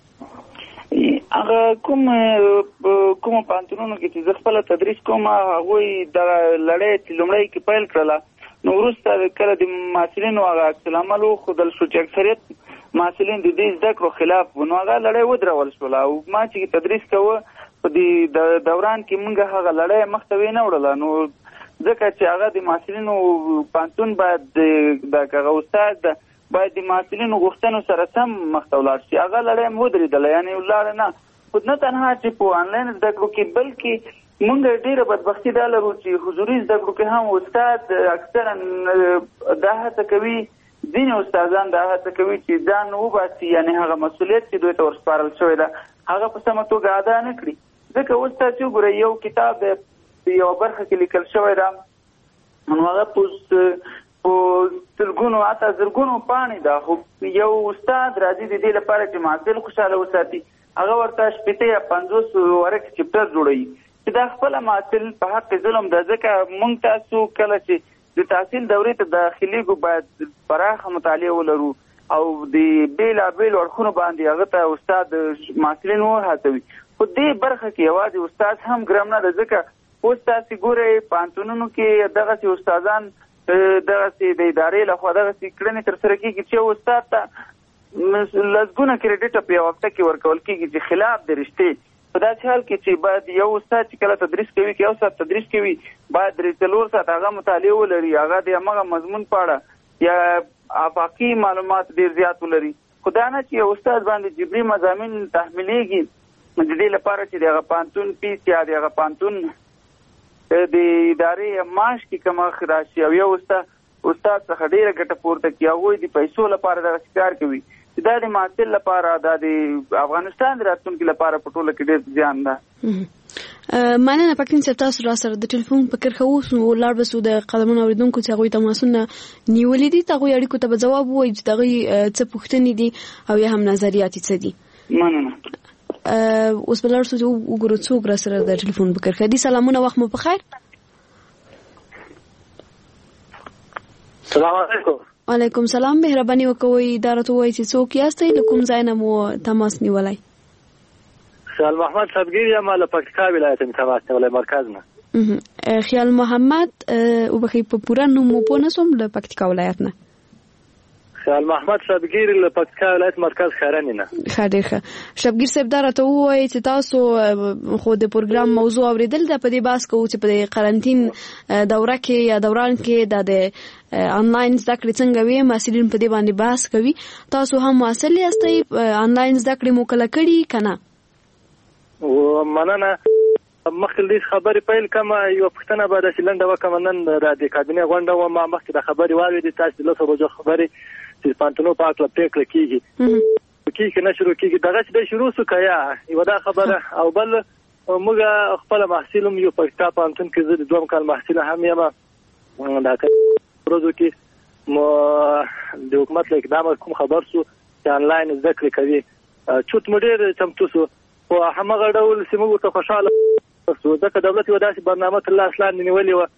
هغه کوم پوهنتونونو کې چې زه خپله تدریس کوم هغوی دغه لړۍ چې لومړی کې پیل کړله، نو وروسته کله د محصلینو هغه عکس العمل وښودل شو چې اکثریت محصلین د دې زده کړو خلاف وو، نو هغه لړۍ ودرول شوله. او ما چې تدریس کوه په دې دوران کې موږ هغه لړۍ مخ ته نه وړله، نو ځکه چې هغه د محصلینو پوهنتون باید دغه استاد باید د محصلینو غوښتنو سره سم مخ ته ولاړ شي. هغه لړۍ هم ودرېدله، یعنې ولاړه نه. خو نه تنها چې په انلاین زده کړو کې بلکې موږ ډېره بدبختي دا لرو چې حضوري زده کړو کې هم استاد اکثرا دا هڅه کوي، ځینې استادان دا هڅه کوي چې ځان وباسي، یعنې هغه مسؤلیت چې دوی ته ورسپارل شوی ده هغه په سمه توګه ادا نه کړي. ځکه اوس تاسو وګورئ یو کتاب په یوه برخه کې لیکل شوی ده، نو هغه په سلګونو حتی زرګونو پاڼې ده، خو یو استاد راځي د دې لپاره چې محصل خوشحاله وساتي، هغه ورته 50 یا 50 ورقې چپټر جوړوي چې دا خپله محصل په حق ظلم ده. ځکه موږ تاسو کله چې د تحصیل دورې ته داخلېږو باید پراخه مطالعه ولرو او د بېلابېلو اړخونو باندې هغه ته استاد محصلین وهڅوي. خو دې برخه کې یوازې استاد هم ګرم نه ده، ځکه اوس تاسې ګورئ پوهنتونونو کې دغسې استادان دغسې د ادارې لخوا دغسې کړنې ترسره کېږي چې استاد ته لسګونه کریډیټه په یوه هفته کې ورکول کېږي چې خلاف د رښتې. په داسې حال کې چې باید یو استاد چې کله تدریس کوي که یو ساعت تدریس کوي باید 3-4 ساعت هغه مطالعه ولري، هغه د همغه مضمون په اړه یا آفاقي معلومات ډېر زیات ولري. خو دا نه چې یو استاد باندې جبري مضامین تحمیلېږي د دې لپاره چې د هغه پوهنتون فیس یا د هغه پوهنتون د ادارې معاش کې کمښت راشي او یو استاد څخه ډېره ګټه پورته کړي، هغوی د پیسو لپاره دغسې کار کوي. دا د محصل لپاره د افغانستان د راتلونکي لپاره په ټوله کې ډېر زیان ده. مننه پاکستان چې تاسو را سره د ټلیفون په کرخه اوسو ولر بسو د قدمونو اوریدونکو چې هغه تماسونه نیولې دي تاسو اړیکو ته جواب وایي چې دغه څه پوښتنې دي او یا هم نظریات څه دي. مننه. اوس بلار سو وګورو څوک را سره د ټلیفون په کرخه دي. سلامونه وخت مو په خیر. السلام علیکم. وعلیکم سلام. مهرباني وکوي اداره ته وایي چې څوک یاستئ له کوم ځای نه مو تماس نیولای؟ خیال محمد صدګیر یم له پکتیکا ولایت نه تماس نیولای مرکز نه. خیال محمد او بخي په پورا نوم مو پونه سوم له پکتیکا ولایت نه. خیال محمد صدګیر له پکتیکا ولایت مرکز خیرنی نه. خاطر شبګیر صاحب اداره ته وایي چې تاسو خو د پروګرام موضوع اوریدل د په دې باس کوو چې په قرنټین دوره کې یا دوران کې د آنلاین زده کړې څنګه وي مسلین په دې باندې بحث کوي. تاسو هم واصل یاستئ آنلاین زده کړې مو کله کړي کنه؟ مننه. مخکې دې خبرې پیل کما یو پښتنه به د لنډه وکم نن د دې کابینه غونډه و ما مخکې د خبرې واورېدې تاسو له څه بجو خبرې چې پانتونو پاک لا پېکل کیږي نه شروع کیږي دغه چې شروع سو کیا یو دا خبره او بل موږ خپل محصولم یو پښتا پانتون کې زه د دوم کال محصول هم یم دا پروژه کې مو د حکومت له اقدام کوم خبر سو چې انلاین زده کړې کوي چوت مډیر چمتو سو او هغه ډول سیمو ته خوشاله سو ځکه دولت یو داسې برنامه تل اصلان نیولې و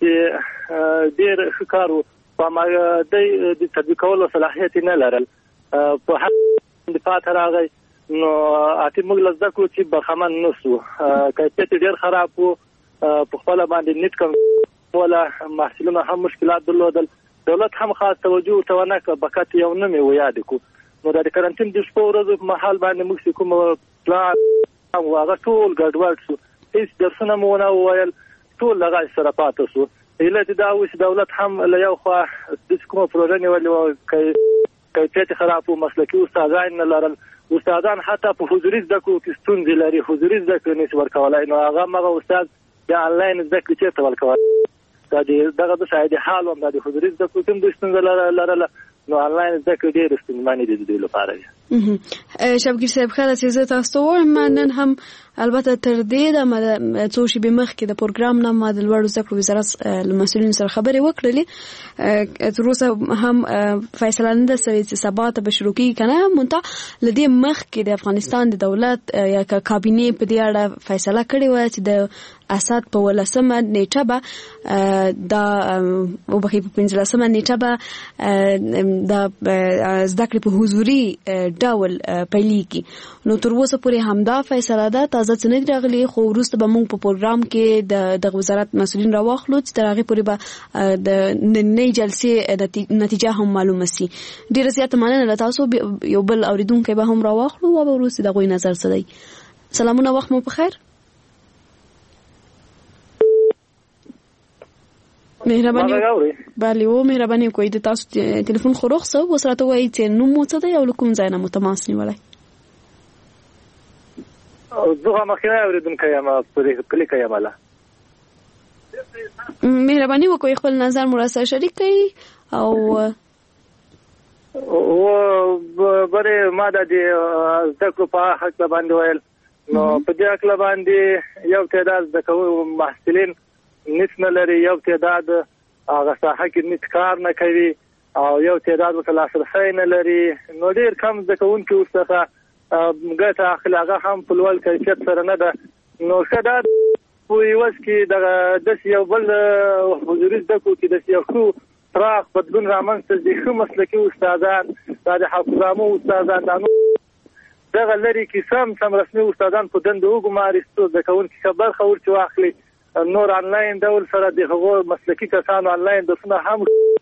چې ډیر ښکارو په ما د تطبیقولو صلاحیت نه لرل په حق دفاع راغی نو اته موږ لږ ځکه چې برخمن نسو کیفیت ډیر خراب وو په خپل باندې نیټ کوم ولا محصولونه هم مشکلات درلودل دولت هم خاص توجه ورته نه بکات یو نه مې یاد کو نو د کرنټین د شپو ورځو په محل باندې موږ کوم پلان او هغه ټول ګډوډ شو هیڅ درسونه مو نه ویل ټول لږه سره پاتې شو ایله دا اوس دولت هم له یو خوا د کومه پروژه نیولې کیفیت خراب او مسلکي استادان نه لرل استادان حتی په حضوري زده کړو کې ستونزې لري حضوري زده کړې نشي ورکولای نو هغه مغه استاد د انلاین زده کړې چیرته ورکول دغه د شاید حال هم د حضوري زده کړو کوم د ستونزې لرل نو انلاین زده کړې ډېر ستونزمنې دي د دوی لپاره. شبګیر صاحب خاله چې زه تاسو وایم نن هم البته تر دې د څو شی به مخ کې د پروګرام نه ما د لوړو زده کړو وزارت مسؤلین سره خبرې وکړلې تر اوسه هم فیصله نه ده سوې چې سبا ته به شروع کیږي کنه مونته لدی مخ کې د افغانستان د دولت یا کابینه په دې اړه فیصله کړې و چې د اسد په ولسمه نیټه به د وبخي په 15مه نیټه به د زده کړې په حضوري ډول پیلېږي نو تر اوسه پورې همدا فیصله ده تازه څنګه راغلي خو وروسته به موږ په پروګرام کې د وزارت مسؤلین راوخلو چې تر هغه پورې به د نننۍ جلسې نتیجه هم معلومه سي. ډیره زیاته مننه له تاسو یو بل اوریدونکو به هم راوخلو او وروسته د غوي نظر څه دی. سلامونه وخت مو په خیر. مهرباني بله و مهرباني کوئ د تاسو ټلیفون خو رخصه وسره ته وایي چې نو مو څه دی او کوم ځای نه متماس نیولای زه مخکې اوریدونکو یم په کلی کې یم مهرباني وکړئ خپل نظر مو سره شریک کړئ او بره ما د زده کړو په حق باندې ویل نو په دې حق باندې یو تعداد د محصلین نیت نه لري یو تعداد هغه ساحه کې نیت کار نه کوي او یو تعداد ورته لاسرسی نه لري نو ډېر کم زده کوونکي ورڅخه ګټه اخلي هغه هم په لوړ کیفیت سره نه ده نو ښه ده په یوز کې داسې یو بل حضوري زده کړو کې داسې یو ښه پراخ بدلون رامنځته شي ښه مسلکي استادان دا د حافظامو استادان دغه لري کې سم رسمي استادان په دنده وګماري څو زده کوونکي ښه برخه ورته واخلي نور انلاین ډول سره د هغو مسلکي کسانو انلاین درسونه هم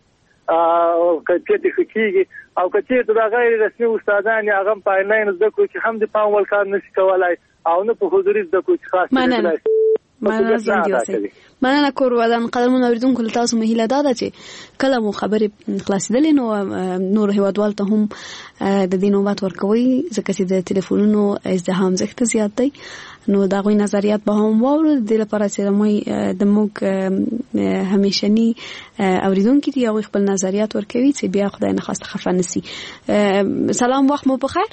کیفیت کیږي او کچې د غیر رسمي استادان هغه په انلاین زده کړو چې هم د پام ول کار نشي کولای او نه په حضوري زده کړو چې خاص مننه کور ودان قدرمن اوریدونکو له تاسو مهیله ده چې کله مو خبرې خلاصېدلې نو نور هیوادوال ته هم د دې نوبت ورکوي ځکه چې د ټلیفونونو ازدحام زیات زیات دی نو دا غوي نظریات به هم واورو د لپاره چې موږ همیشنی اوریدونکو دي او خپل نظریات ورکوي چې بیا خدای نه خواسته خفه نسی. سلام وخت مو بخیر.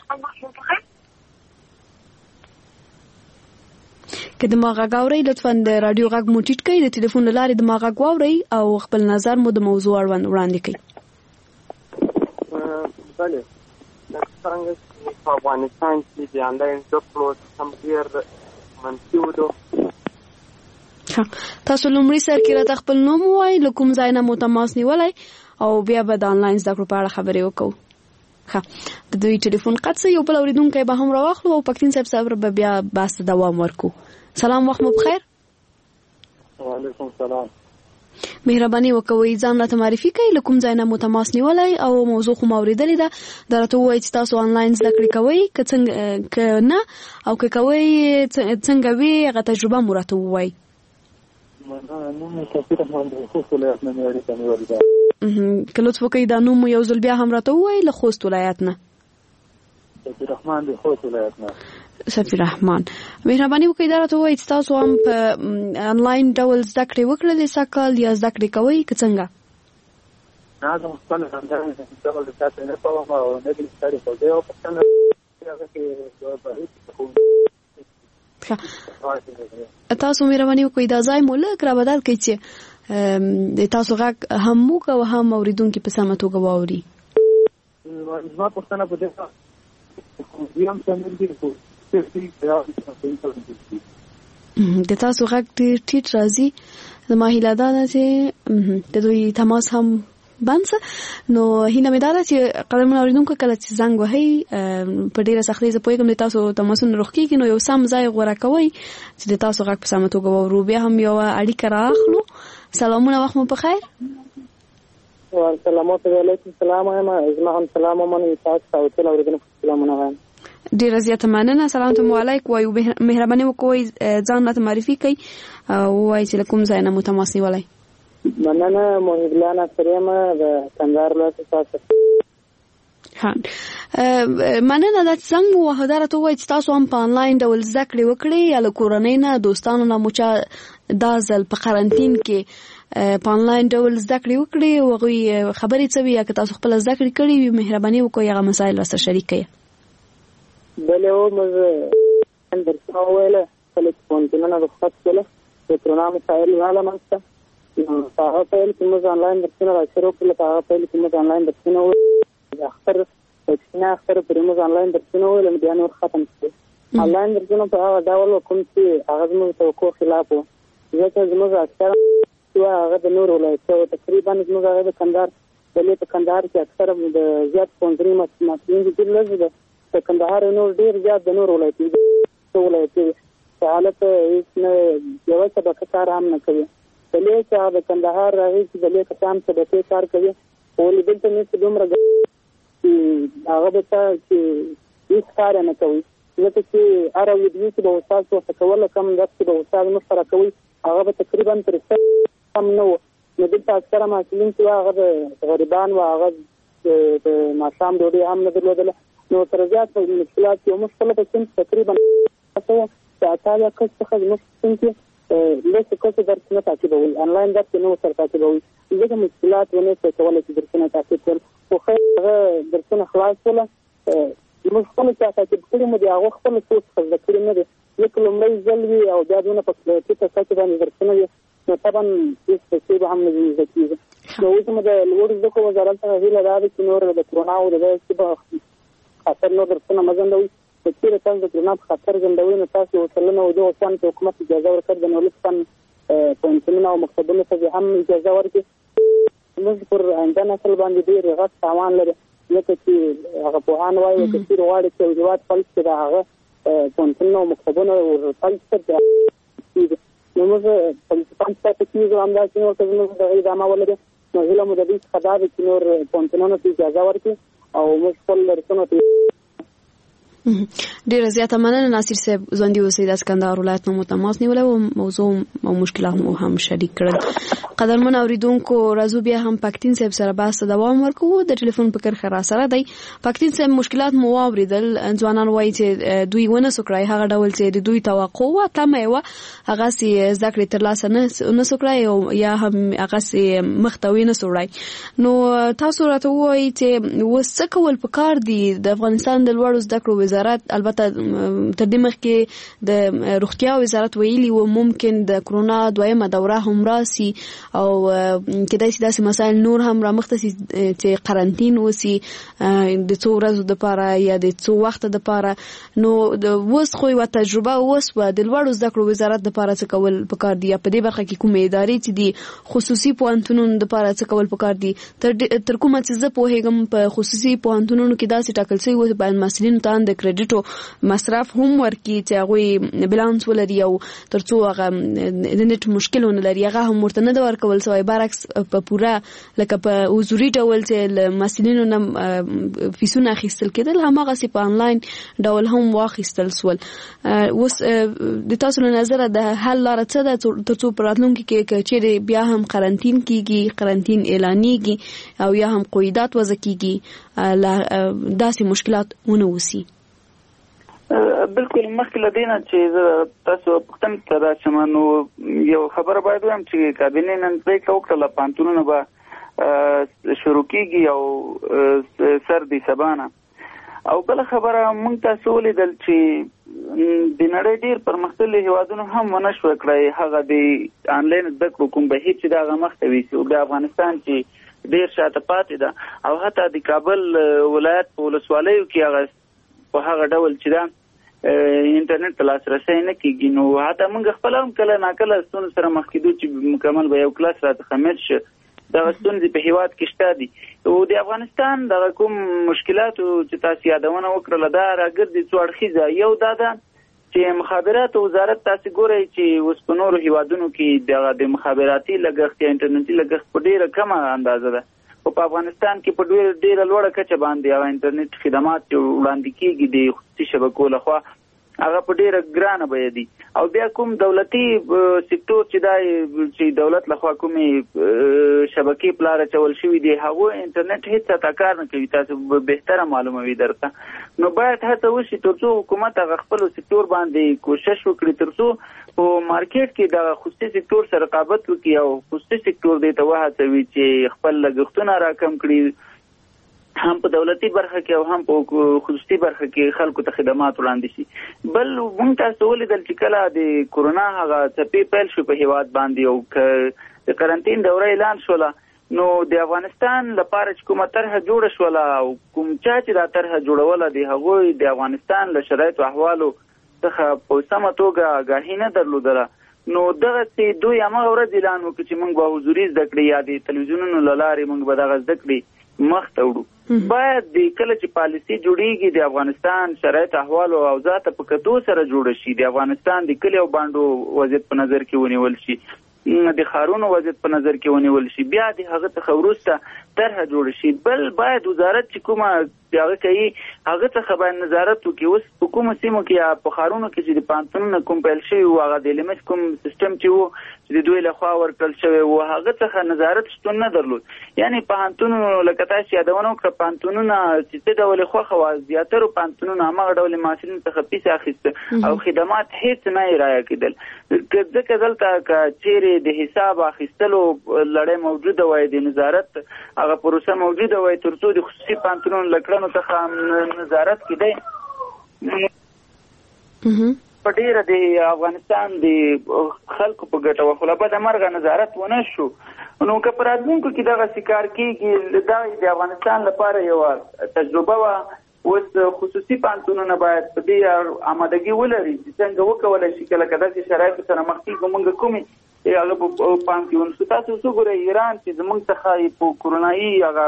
که د ما غږ اورئ لطفا د رادیو غږ مو ټیټ کړئ د ټلیفون له لارې د ما غږ واورئ او خپل نظر مو د موضوع اړوند وړاندې کړئ. بله څنګه په افغانستان کې د آنلاین زده کړو سم ډېر منفي ودو. تاسو لومړی سر کې راته خپل نوم ووایئ له کوم ځای نه مو تماس نیولی او بیا به د آنلاین زده کړو په اړه خبرې وکړو. د دوی ټلیفون قطع یو بل اوریدونکی به هم راواخلو او پښتین صاحب به بیا بحث دوام ورکو. سلام وخت مو بخیر. وعلیکم السلام. مهرباني وکوئ ځان راته معرفي کړئ له کوم ځای نه مو تماس نیولی او موضوع خو مو اورېدلې ده دا راته ووایئ چې تاسو آنلاین زده کړې کوئ که نه او که کوئ څنګه وي هغه تجربه مو راته ووایئ. که لطف وکړئ دا نوم مو یو ځل بیا هم راته ووایئ له خوست ولایت نه. سفیر رحمان د خوست ولایت نه. سفیر رحمان مهرباني وکړئ دا راته ووایئ چې تاسو هم په آنلاین ډول زده کړې وکړلې سږ یا زده کړې کوئ که څنګه؟ نه زه خپل آنلاین ډول زده کړې نه کوم او نه دې ستړي کوم او په څنګه هغه کې تاسو مهرباني وکړئ دا ځای مو لږ را بدل کړئ چې د تاسو غږ هم موږ او هم اوریدونکي په سمه توګه واوري. زما پوښتنه په دې د تاسو غږ ډېر ټیټ راځي زما هیله دا ده چې د دوی تماس هم بند شه نو هیله مې دا ده چې قدرمن اوریدونکو کله چې زنګ وهئ په ډېره سختۍ زه پوهېږم د تاسو تماسونه روغ کېږي نو یو سم ځای غوره کوئ چې د تاسو غږ په سمه توګه واورو. بیا هم یوه اړیکه رااخلو. سلامونه وخت مو په خیر. سلامات علیکم. سلام وایم زما هم سلام ومنئ تاسو ته او ټول اوریدونکو سلامونه وایم. ډیره زیاته مننه. سلام علیکم وایو مهرباني وکوئ ځان راته معرفي کړئ او ووایئ چې له کوم ځای نه مو تماس نیولی. مننه محب الله ناصر یم د کندهار ولایت څخه. مننه دا څنګه مو وهه دا راته ووایئ چې تاسو هم په آنلاین ډول زده کړې وکړې یا له کورنۍ نه دوستانو نه مو چا دا ځل په قرنطین کې په آنلاین ډول زده کړې وکړې او هغوی خبرې څه وي یا که تاسو خپله زده کړې کړې وي مهرباني وکړئ هغه مسایل راسره شریک کړئ. بله موږ درسونه وویله کله چې پوهنتونونه رخصت شوله د کرونا مسایل راغله منځته نو په هغه پیل کې موږ آنلاین درسونه راشروع کړل. په هغه پیل کې موږ آنلاین درسونه وویل د اختر اکسینه اختر پورې موږ آنلاین درسونه وویل بیا نور ختم شوي. آنلاین درسونه په هغه ډول کوم چې هغه زموږ توقع خلاف و ځکه زموږ اکثره هغه د نور ولایتو تقریبا زموږ هغه د کندهار ولې په کندهار کې اکثره د زیات پوهنتوني محصلین دي لږ د کندهار نور ډېر زیات د نور ولایتي په حالت هېڅ نه یوه طبقه کار هم نه کوي. ولې چې هغه د کندهار راغی چې ولې کسان طبقې کار کوي ولې دلته نشته دومره هغه به چې هېڅ کار نه کوي ځکه چې هره ویډیو چې به استاد ورته کوله کم درس چې به استاد مخته کوي هغه به تقریبا تر کم نه و. نو دلته اکثره محصلین چې هغه د غریبان و هغه د ماښام ډوډۍ هم نه درلودله نو تر زیات مشکلات یو مشکله په صنف تقریبا د اتیا کس څخه زموږ صنف کې لږ کسو درسونه تعقیبول آنلاین درس نه ورسره تعقیبوي ځکه مشکلات ونه شي کولی چې درسونه تعقیب کړل خو خیر هغه درسونه خلاص شوله. زموږ خپله چې تعقیب کړي مو د هغو خپله څو څخه زده کړي نه دي ځکه لومړی ځل وي او بیا دونه په ټیټه کچه باندې درسونه وي نو طبعا هېڅ پیسې به هم نه زده کېږي. نو اوس مو د لوړو زده کړو وزارت څخه هیله دا ده چې نور د کرونا او د دې به خاطر نور درسونه مه ځنډوئ. که چېرې تاسو د کرونا په خاطر ځنډوئ نو تاسو ټولنه او دغو شیانو ته حکومت اجازه ورکړي د نولس فن پوهنتونونه او مکتبونو ته هم اجازه ورکړي. موږ پر آینده نسل باندې ډېر غټ تاوان لري ځکه چې هغه پوهان وایي که چېرې غواړي چې یو هېواد فلج کړي د هغه پوهنتونونه او مکتبونه فلج کړي نو موږ فلسفان پاتې کېږو همداسې نور که زموږ دغه ادامه ولري نو هیله مو د دوی څخه دا ده چې نور پوهنتونونو ته اجازه ورکړي او موږ خپل درسونه ته ډیره زیاته مننه ناصر صاحب ژوندي اوسئ. د اسکندر ولایت نه مو تماس نیولی او موضوع او مشکلات مو هم شریک کړل. قدرمن اوریدونکو راځو بیا هم پاکتین صاحب سره بحث دوام ورکوو. د ټلیفون په کرښه را سره دی. پاکتین صاحب مشکلات مو واوریدل. ځوانان وایي چې دوی ونه سکړای هغه ډول چې د دوی توقع و تمه و هغه سي زده کړې ترلاسه نه سکړای او یا هم هغه سي مختوي نه سوړای. نو تاسو راته وایي چې وسه کول پکار دي د افغانستان د لوړو زده کړو وزارت البته تر دې مخکې د روغتیا وزارت ویلي و ممکن د کرونا دویمه دوره هم راسي او کېدای شي داسې مسایل نور هم رامخته شي چې قرنطین وسی د څو ورځو دپاره یا د څو وخت دپاره. نو د وس خو یوه تجربه وس و د لوړو زده کړو وزارت دپاره څه کول پکار دي یا په دې برخه کې کومې ادارې چې دي خصوصي پوهنتونونو دپاره څه کول پکار دي. تر کومه چې زه پوهېږم په خصوصي پوهنتونونو کې داسې ټاکل شوي و باید محصلینو ته د کریډیټو مصرف هم ورکړي چې هغوی بیلانس ولري او تر څو هغه د نیټ مشکل ونه لري هغه هم ورته نه ده ورکول سوی. برعکس په پوره لکه په حضوري ډول چې له محصلینو نه فیسونه اخیستل کېدل هماغسې په آنلاین ډول هم واخیستل سول. اوس د تاسو له نظره د حل لاره څه ده تر څو په راتلونکي کې چیرې بیا هم قرنطین کېږي قرنطین اعلانېږي او یا هم قیودات وضع کېږي داسې مشکلات ونه وسي؟ بالکل مخکې له دې نه چې تاسو پوښتنې ته راشم نو یو خبره باید ووایم چې کابینې نن پرېکړه وکړله پوهنتونونه به شروع کېږي او سر د سبا نه. او بله خبره موږ تاسو ولیدل چې د نړۍ ډېر پرمختللي هېوادونو هم ونه شوه کړی هغه د آنلاین زده کړو کوم بهیر چې د هغه مخته ویسي او د افغانستان چې ډېر شاته پاتې ده او حتی د کابل ولایت په ولسوالیو کې هغه په هغه ډول چې ده انټرنیټ ته لاسرسی نه کېږي. نو حتی موږ خپله هم کله ناکله ستونزو سره مخ کېدو چې مکمل به یو کلاس راته خمیر شه. دغه ستونزې په هېواد کې شته دي. او د افغانستان دغه کوم مشکلاتو چې تاسو یادونه وکړله دا راګرځي څو اړخیزه. یو دا ده چې مخابراتو وزارت تاسو ګورئ چې اوس په نورو هېوادونو کې دغه د مخابراتي لګښت یا انټرنیټي لګښت په ډېره کمه اندازه ده. خو په افغانستان کې په ډېره لوړه کچه باندې هغه انټرنیټ خدمات وړاندې کېږي د خصوصي شبکو لخوا هغه په ډېره ګرانه بیه دي. او بیا کوم دولتي سکتور چې دا چې دولت لخوا کومې شبکې په لاره اچول شوي دي هغوی انټرنیټ هېڅ چاته کار نه کوي. تاسو بهتره معلوموي درته. نو باید هڅه وشي تر څو حکومت هغه خپلو سکتور باندې کوشش وکړي تر څو په مارکیټ کې د خصوصي سکتور سره رقابت وکړي او خصوصي سکتور دې ته وهڅوي چې خپل لګښتونه راکم کړي هم په دولتي برخه کې او هم په خصوصي برخه کې خلکو ته خدمات وړاندې شي. بل موږ تاسو ولیدل چې کله د کورونا هغه څپې پیل شو په هېواد باندې او د قرنطین دوره اعلان شوله نو د افغانستان لپاره چې کومه طرحه جوړه شوله او کوم چا چې دا طرحه جوړوله د هغوی د افغانستان له شرایطو احوالو څخه په سمه توګه آګاهي نه درلودله. نو دغسې دوی هماغه ورځ اعلان وکړي چې موږ به حضوري زده کړې یا د تلویزیونونو له لارې موږ به دغه زده کړې مخ ته وړو. باید د کله چې پالیسي جوړیږي د افغانستان شرایط احوال او اوضاع ته په کتو سره جوړه شي. د افغانستان د کلي او بانډو وضعیت په نظر کې ونیول شي د ښارونو وضعیت په نظر کې ونیول شي بیا د هغه څخه وروسته طرحه جوړه شي. بل باید وزارت چې کومه هغه کوي هغه څخه باید نظارت وکړي. اوس په کومو سیمو کې یا په ښارونو کې چې د پوهنتونونه کوم پیل شوي وو هغه د لیمټ کوم سیستم چې وو چې د دوی لخوا ورکړل شوی وو هغه څخه نظارت شتون نه درلود. یعنې پوهنتونونو لکه تاسو یادونه وکړه پوهنتونونه چې څه ډول خوښه وه زیاترو پوهنتونونو هماغه ډول محصلینو څخه پیسې اخیسته او خدمات هېڅ نه یې رایه کېدل. ځکه دلته که چیرې د حساب اخیستلو لړۍ موجوده وای د نظارت هغه پروسه موجوده وای تر څو د خصوصي پوهنتونونو له کړنو څخه نظارت کېدی په ډېره د افغانستان د خلکو په ګټه وه. خو له بده مرغه نظارت ونه شو. نو که په راتلونکو کې دغسې کار کېږي دا د افغانستان لپاره یوه تجربه وه. اوس خصوصي پوهنتونونه باید په دې آمادګي ولري چې څنګه وکولی شي کله که داسې شرایطو سره مخ کېږو موږ کومې هغه په پام کې ونیسو. تاسو اوس وګورئ ایران چې زموږ څخه په کورونایي هغه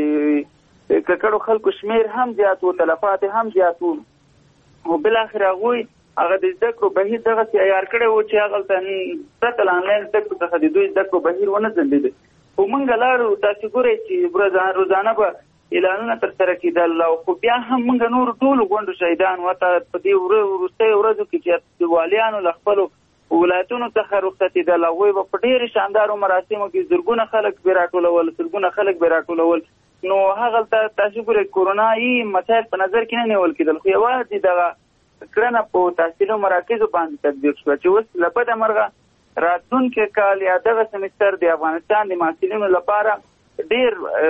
د ککړو خلکو شمیر هم زیات و تلفات هم زیات و او بالاخره هغوی هغه د زده کړو بهیر دغسې عیار کړی و چې هغلته پرته له آنلاین زده کړو څخه د دوی زده کړو بهیر ونه ځنډېده. خو موږ لاړو تاسو ګورئ چې روزانه به اعلانونه تر سره کېدل او خو بیا هم موږ نور ټول غونډو شهیدان وته په دې وروستۍ ورځو کې چې والیانو له خپلو ولایتونو څخه رخصتېدل هغوی به په ډېرې شاندارو مراسمو کې زرګونه خلک به راټولول سلګونه خلک به راټولول نو هغلته تاسو ګورئ کورونایي مسایل په نظر کې نه نیول کېدل خو یوازې دغه کړنه په تحصیلي مراکزو باندې تطبیق شوه چې اوس له بده مرغه راتلونکی کال یا دغه سمستر د افغانستان د محصلینو لپاره ډیر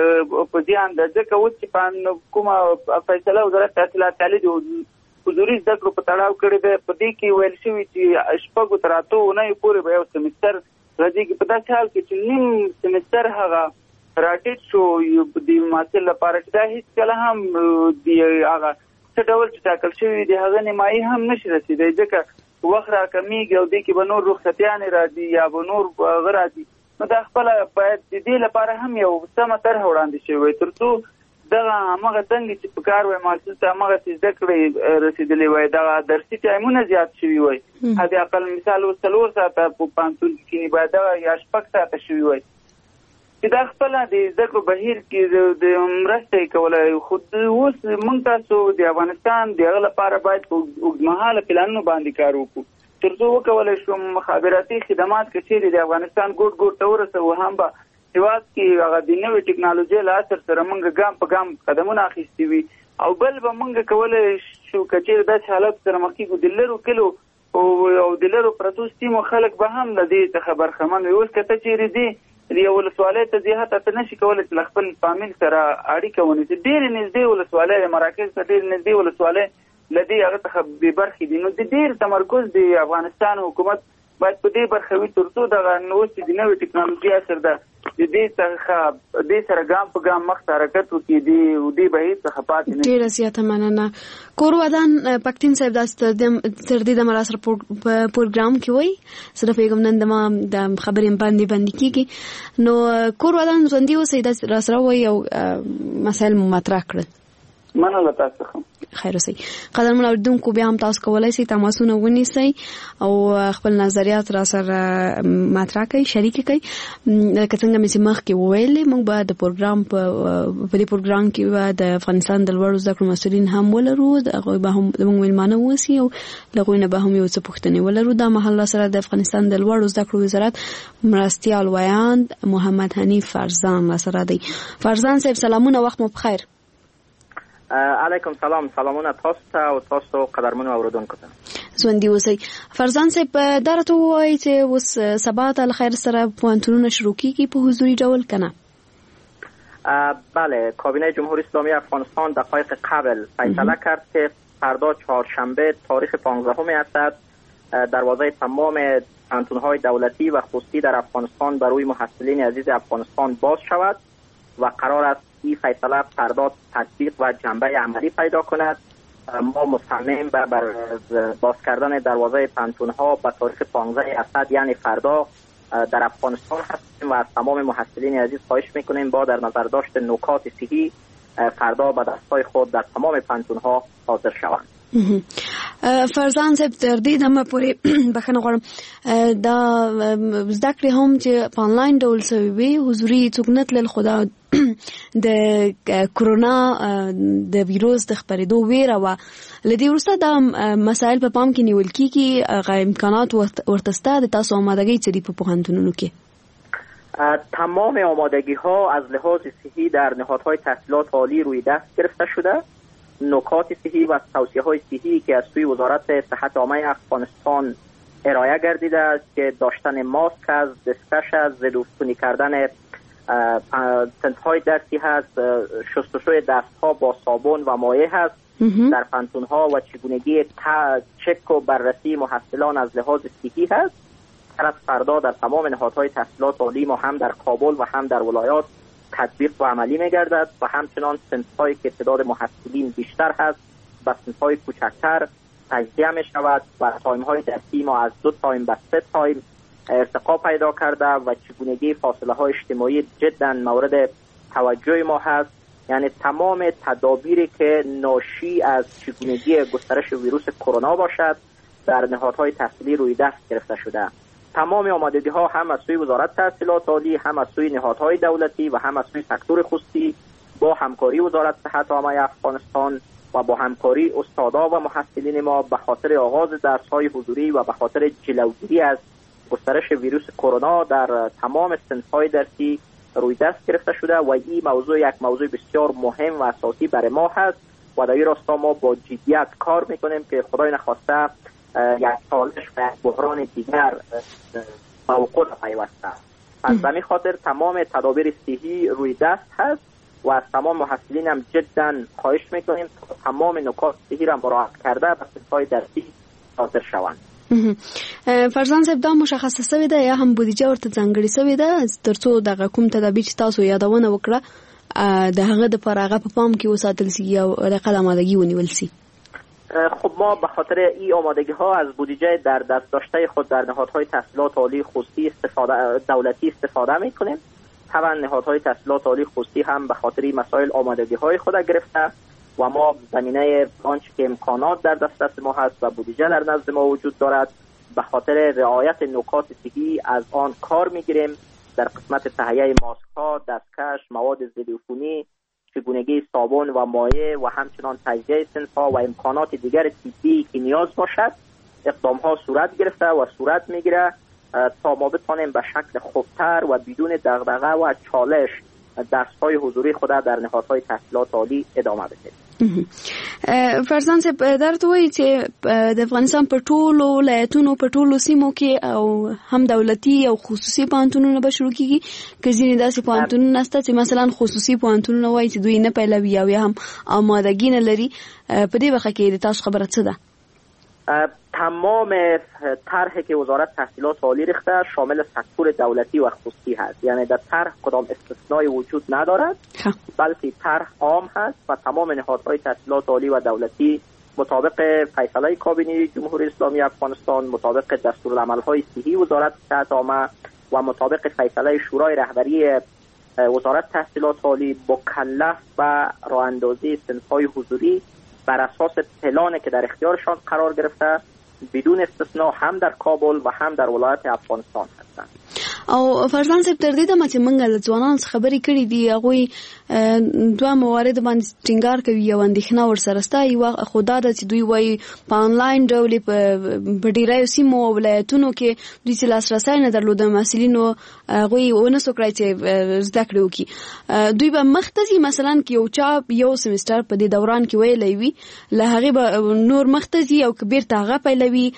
په ځان د ځکه اوس چې په کومه فیصله وزارت تحصیلات عالی د حضوري زده کړو په تړاو کړې ده په دې کې ویل شوي چې شپږو تر اتو اونیو پورې به یو سمستر راځي په داسې حال کې چې نیم سمستر هغه راټیټ شو د محصل لپاره چې دا هېڅکله هم د هغه څه ډول چې ټاکل شوي د هغه نیمایي هم نشي رسېدی ځکه وخت راکمیږي او دې کې به نور رخصتیانې راځي یا به نور هغه راځي نو دا خپله باید د دې لپاره هم یو سمه طرحه وړاندې شوې وای تر څو دغه همغه څنګه چې په کار وای محصل ته همغسې زده کړې رسېدلې وای دغه درسي ټایمونه زیات شوي وای حد اقل مثال 4 ساعته په پوهنتون کې باید دغه یا 6 ساعته شوي وای چې دا خپله د زده کړو بهیر کې د مرسته یې کولی خو اوس موږ تاسو د افغانستان د هغه لپاره باید په اوږدمهاله پلانونو باندې کار وکړو تر څو وکولی شو مخابراتي خدمات که چیرې د افغانستان ګوټ ته ورسوو هم به هېواد کې هغه د نوې ټکنالوژۍ له اثر سره موږ ګام په ګام قدمونه اخیستي وي او بل به موږ کولی شو که چیرې داسې حالت سره مخ کېږو د لرو کلو او د لرو پرتو سیمو خلک به هم له دې څخه برخمن وي اوس که ته چیرې ځې د یو ولسوالۍ ته ځې حتی ته نشي کولی چې له خپل فامیل سره اړیکه ونیسي ډېرې نږدې ولسوالۍ مراکز ته ډېرې نږدې ولسوالۍ له دې هغه څخه بې برخې دي نو د ډېر تمرکز د افغانستان حکومت باید په دې برخه وي تر څو دغه اوس چې د نوې ټکنالوژي اثر ده د دې څخه دې سره ګام په ګام مخته حرکت وکړي دې بهیر څخه پاتې نه ډېره زیاته مننه کور ودان پښتین صاحب داسې تر دې د مراسر په پروګرام کې وایي زه د پوهېږم نن د خبرې باندې کېږي نو کور ودان ژوندي اوسئ داسې راسره وایي او مسایل مو مطرح کړل مننه تاسو څخه خیر اوسئ قدرمن اورېدونکو بیا هم تاسو کولی شئ تماسونه ونیسئ او خپل نظریات را سره مطرح کړئ شریک کړئ لکه څنګه مې چې مخکې وویلې موږ به د پروګرام په دې پروګرام کې به د افغانستان د لوړو زده کړو مسؤلین هم ولرو هغوی به هم زموږ مېلمانه واوسي او له هغوی نه به هم یو څه پوښتنې ولرو دا مهال سره د افغانستان د لوړو زده کړو وزارت مرستیال ویاند محمد حنیف فرزان را سره دی فرزان صاحب سلامونه وخت مو بخیر علیکم سلام سلامونه تاسو ته او تاسو قدرمنو اوریدونکو ته ژوندي اوسئ فرزان صاحب دا راته ووایئ چې اوس سبا ته له خیر سره پوهنتونونه شروع کیږي په حضوري ډول که نه بله کابینه جمهوری اسلامی افغانستان دقایق قبل فیصله کرد که فردا چهارشنبه تاریخ 15 اسد دروازه تمام پوهنتون‌های دولتی و خصوصی در افغانستان برای محصلین عزیز افغانستان باز شود و قرار است این فیصله فردا تطبیق و جنبه عملی پیدا کند ما مصمم بر باز کردن دروازه پوهنتون‌ها به تاریخ 15 اسد یعنی فردا در افغانستان هستیم و از تمام محصلین عزیز خواهش میکنیم با در نظر داشت نکات صحی فردا به دستای خود در تمام پوهنتون‌ها حاضر شوند فرزان صاحب تر دې دمه پورې بخښنه غواړم دا زده کړې هم چې په انلاین ډول شوې وي حضوري څوک نه تلل خو دا د کرونا د ویروس د خپرېدو ویره وه له دې وروسته دا مسایل په پام کې نیول کېږي هغه امکانات ورته شته د تاسو آمادګۍ څه دي په پوهنتونونو کې تمام آمادگی ها از لحاظ صحی در نهادهای تحصیلات عالی روی دست گرفته شده نکات صحی و توصیه های صحی که از سوی وزارت صحت عامه افغانستان ارائه گردیده است که داشتن ماسک از دستکش از ضد عفونی کردن تنت‌های درسی هست شستشوی دستها با صابون و مایع هست در پانتون‌ها و چگونگی چک و بررسی محصلان از لحاظ صحی هست از فردا در تمام نهادهای تحصیلات عالی ما هم در کابل و هم در ولایات تطبیق و عملی می‌گردد و همچنان صنف‌هایی که تعداد محصلین بیشتر هست و صنف‌های کوچکتر تجزیه می‌شود و تایم‌های درسی ما از 2 تایم به 3 تایم ارتقا پیدا کرده و چگونگی فاصله‌های اجتماعی جدا مورد توجه ما هست یعنی تمام تدابیری که ناشی از چگونگی گسترش ویروس کرونا باشد در نهادهای تحصیلی روی دست گرفته شده تمام آمادگی ها هم از سوی وزارت تحصیلات عالی هم از سوی نهادهای دولتی و هم از سوی سکتور خصوصی با همکاری وزارت صحت عامه افغانستان و با همکاری استادا و محصلین ما به خاطر آغاز درس‌های حضوری و به خاطر جلوگیری از گسترش ویروس کرونا در تمام صنف‌های درسی روی دست گرفته شده و این موضوع یک موضوع بسیار مهم و اساسی برای ما هست و در این راستا ما با جدیت کار میکنیم که خدای نخواسته یک چالش و یک بحران دیگر موقوف پیوسته. از همین خاطر تمام تدابیر صحی روی دست هست و از تمام محصلین هم جدا خواهش میکنیم تمام نکات صحی را مراعات کرده به صنف‌های درسی حاضر شوند. فرزان صاحب دا مشخصه شوې ده یا هم بودیجه ورته ځانګړې شوې ده ترڅو دغه کوم تدابیر چې تاسو یادونه وکړه د هغه د پراغه په پام کې وساتل شي او د آمادگی ونیول شي؟ خب ما به خاطر این آمادگی ها از بودجه در دست داشته خود در نهادهای تحصیلات عالی خصوصی دولتی استفاده میکنیم. طبعا نهادهای تحصیلات عالی خصوصی هم به خاطر این مسائل آمادگی های خود گرفته و ما زمینه آنچه که امکانات در دسترس ما هست و بودجه در نزد ما وجود دارد به خاطر رعایت نکات صحی از آن کار میگیریم. در قسمت تهیه ماسک ها، دستکش، مواد ضد عفونی، چگونگی صابون و مایع و همچنان تجزیه صنف‌ها و امکانات دیگر طبی که نیاز باشد اقدام ها صورت گرفته و صورت میگیره تا ما بتوانیم به شکل خوبتر و بدون دغدغه و چالش درس‌های حضوری خود در نهادهای تحصیلات عالی ادامه بدهیم. فرزان صاحب درته وایي چې د افغانستان په ټولو ولایتونو په ټولو سیمو کې او هم دولتي او خصوصي پوهنتونونه به شروع کیږي که ځینې داسې پوهنتونونه شته چې مثلا خصوصي پوهنتونونه وایي چې دوی نه پیلوي او یا هم آمادګي نه لري. په دې وخت کې د تاسو خبره څه ده؟ تمام طرحی که وزارت تحصیلات عالی ریخته شامل سکتور دولتی و خصوصی هست، یعنی در طرح کدام استثنایی وجود ندارد بلکه طرح عام هست و تمام نهادهای تحصیلات عالی و دولتی مطابق فیصله کابینه جمهوری اسلامی افغانستان، مطابق دستورالعمل‌های صحی وزارت صحت عامه و مطابق فیصله شورای رهبری وزارت تحصیلات عالی مکلف و راه‌اندازی صنف‌های حضوری بر اساس پلانی که در اختیارشان قرار گرفته بدون استثناء هم در کابل و هم در ولایت افغانستان هستند. او فرزان صاحب تر دې دمه چې موږ له ځوانانو څخه خبرې کړې دي هغوی دوه موارد باندې ټینګار کوي او اندېښنه ورسره شته. یوه خو دا ده چې دوی وایي په آنلاین ډول په ډېرو سیمو او ولایتونو کې دوی چې لاسرسی نه درلوده محصلینو هغوی ونه سو کړی چې زده کړې وکړي. دوی به مخته ځي مثلا که یو چا یو سمستر په دې دوران کې ویلی وي له هغې به نور مخته ځي او که بیرته هغه پیلوي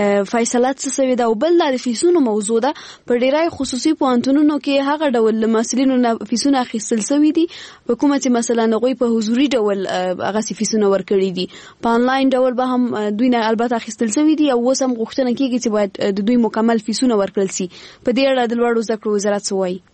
فیصله څه سوې ده. او بل دا د فیسونو موضوع ده. په ډېری خصوصي پوهنتونونو کې هغه ډول محصلینو نه فیسونه اخیستل سوي دي په کومه چې مثلا هغوی په حضوري ډول هغسې فیسونه ورکړي دي، په آنلاین ډول به هم دوی نه البته اخیستل سوي دي او اوس هم غوښتنه کېږي چې باید د دوی مکمل فیسونه ورکړل سي. په دې اړه د لوړو زده کړو وزارت څه وایي؟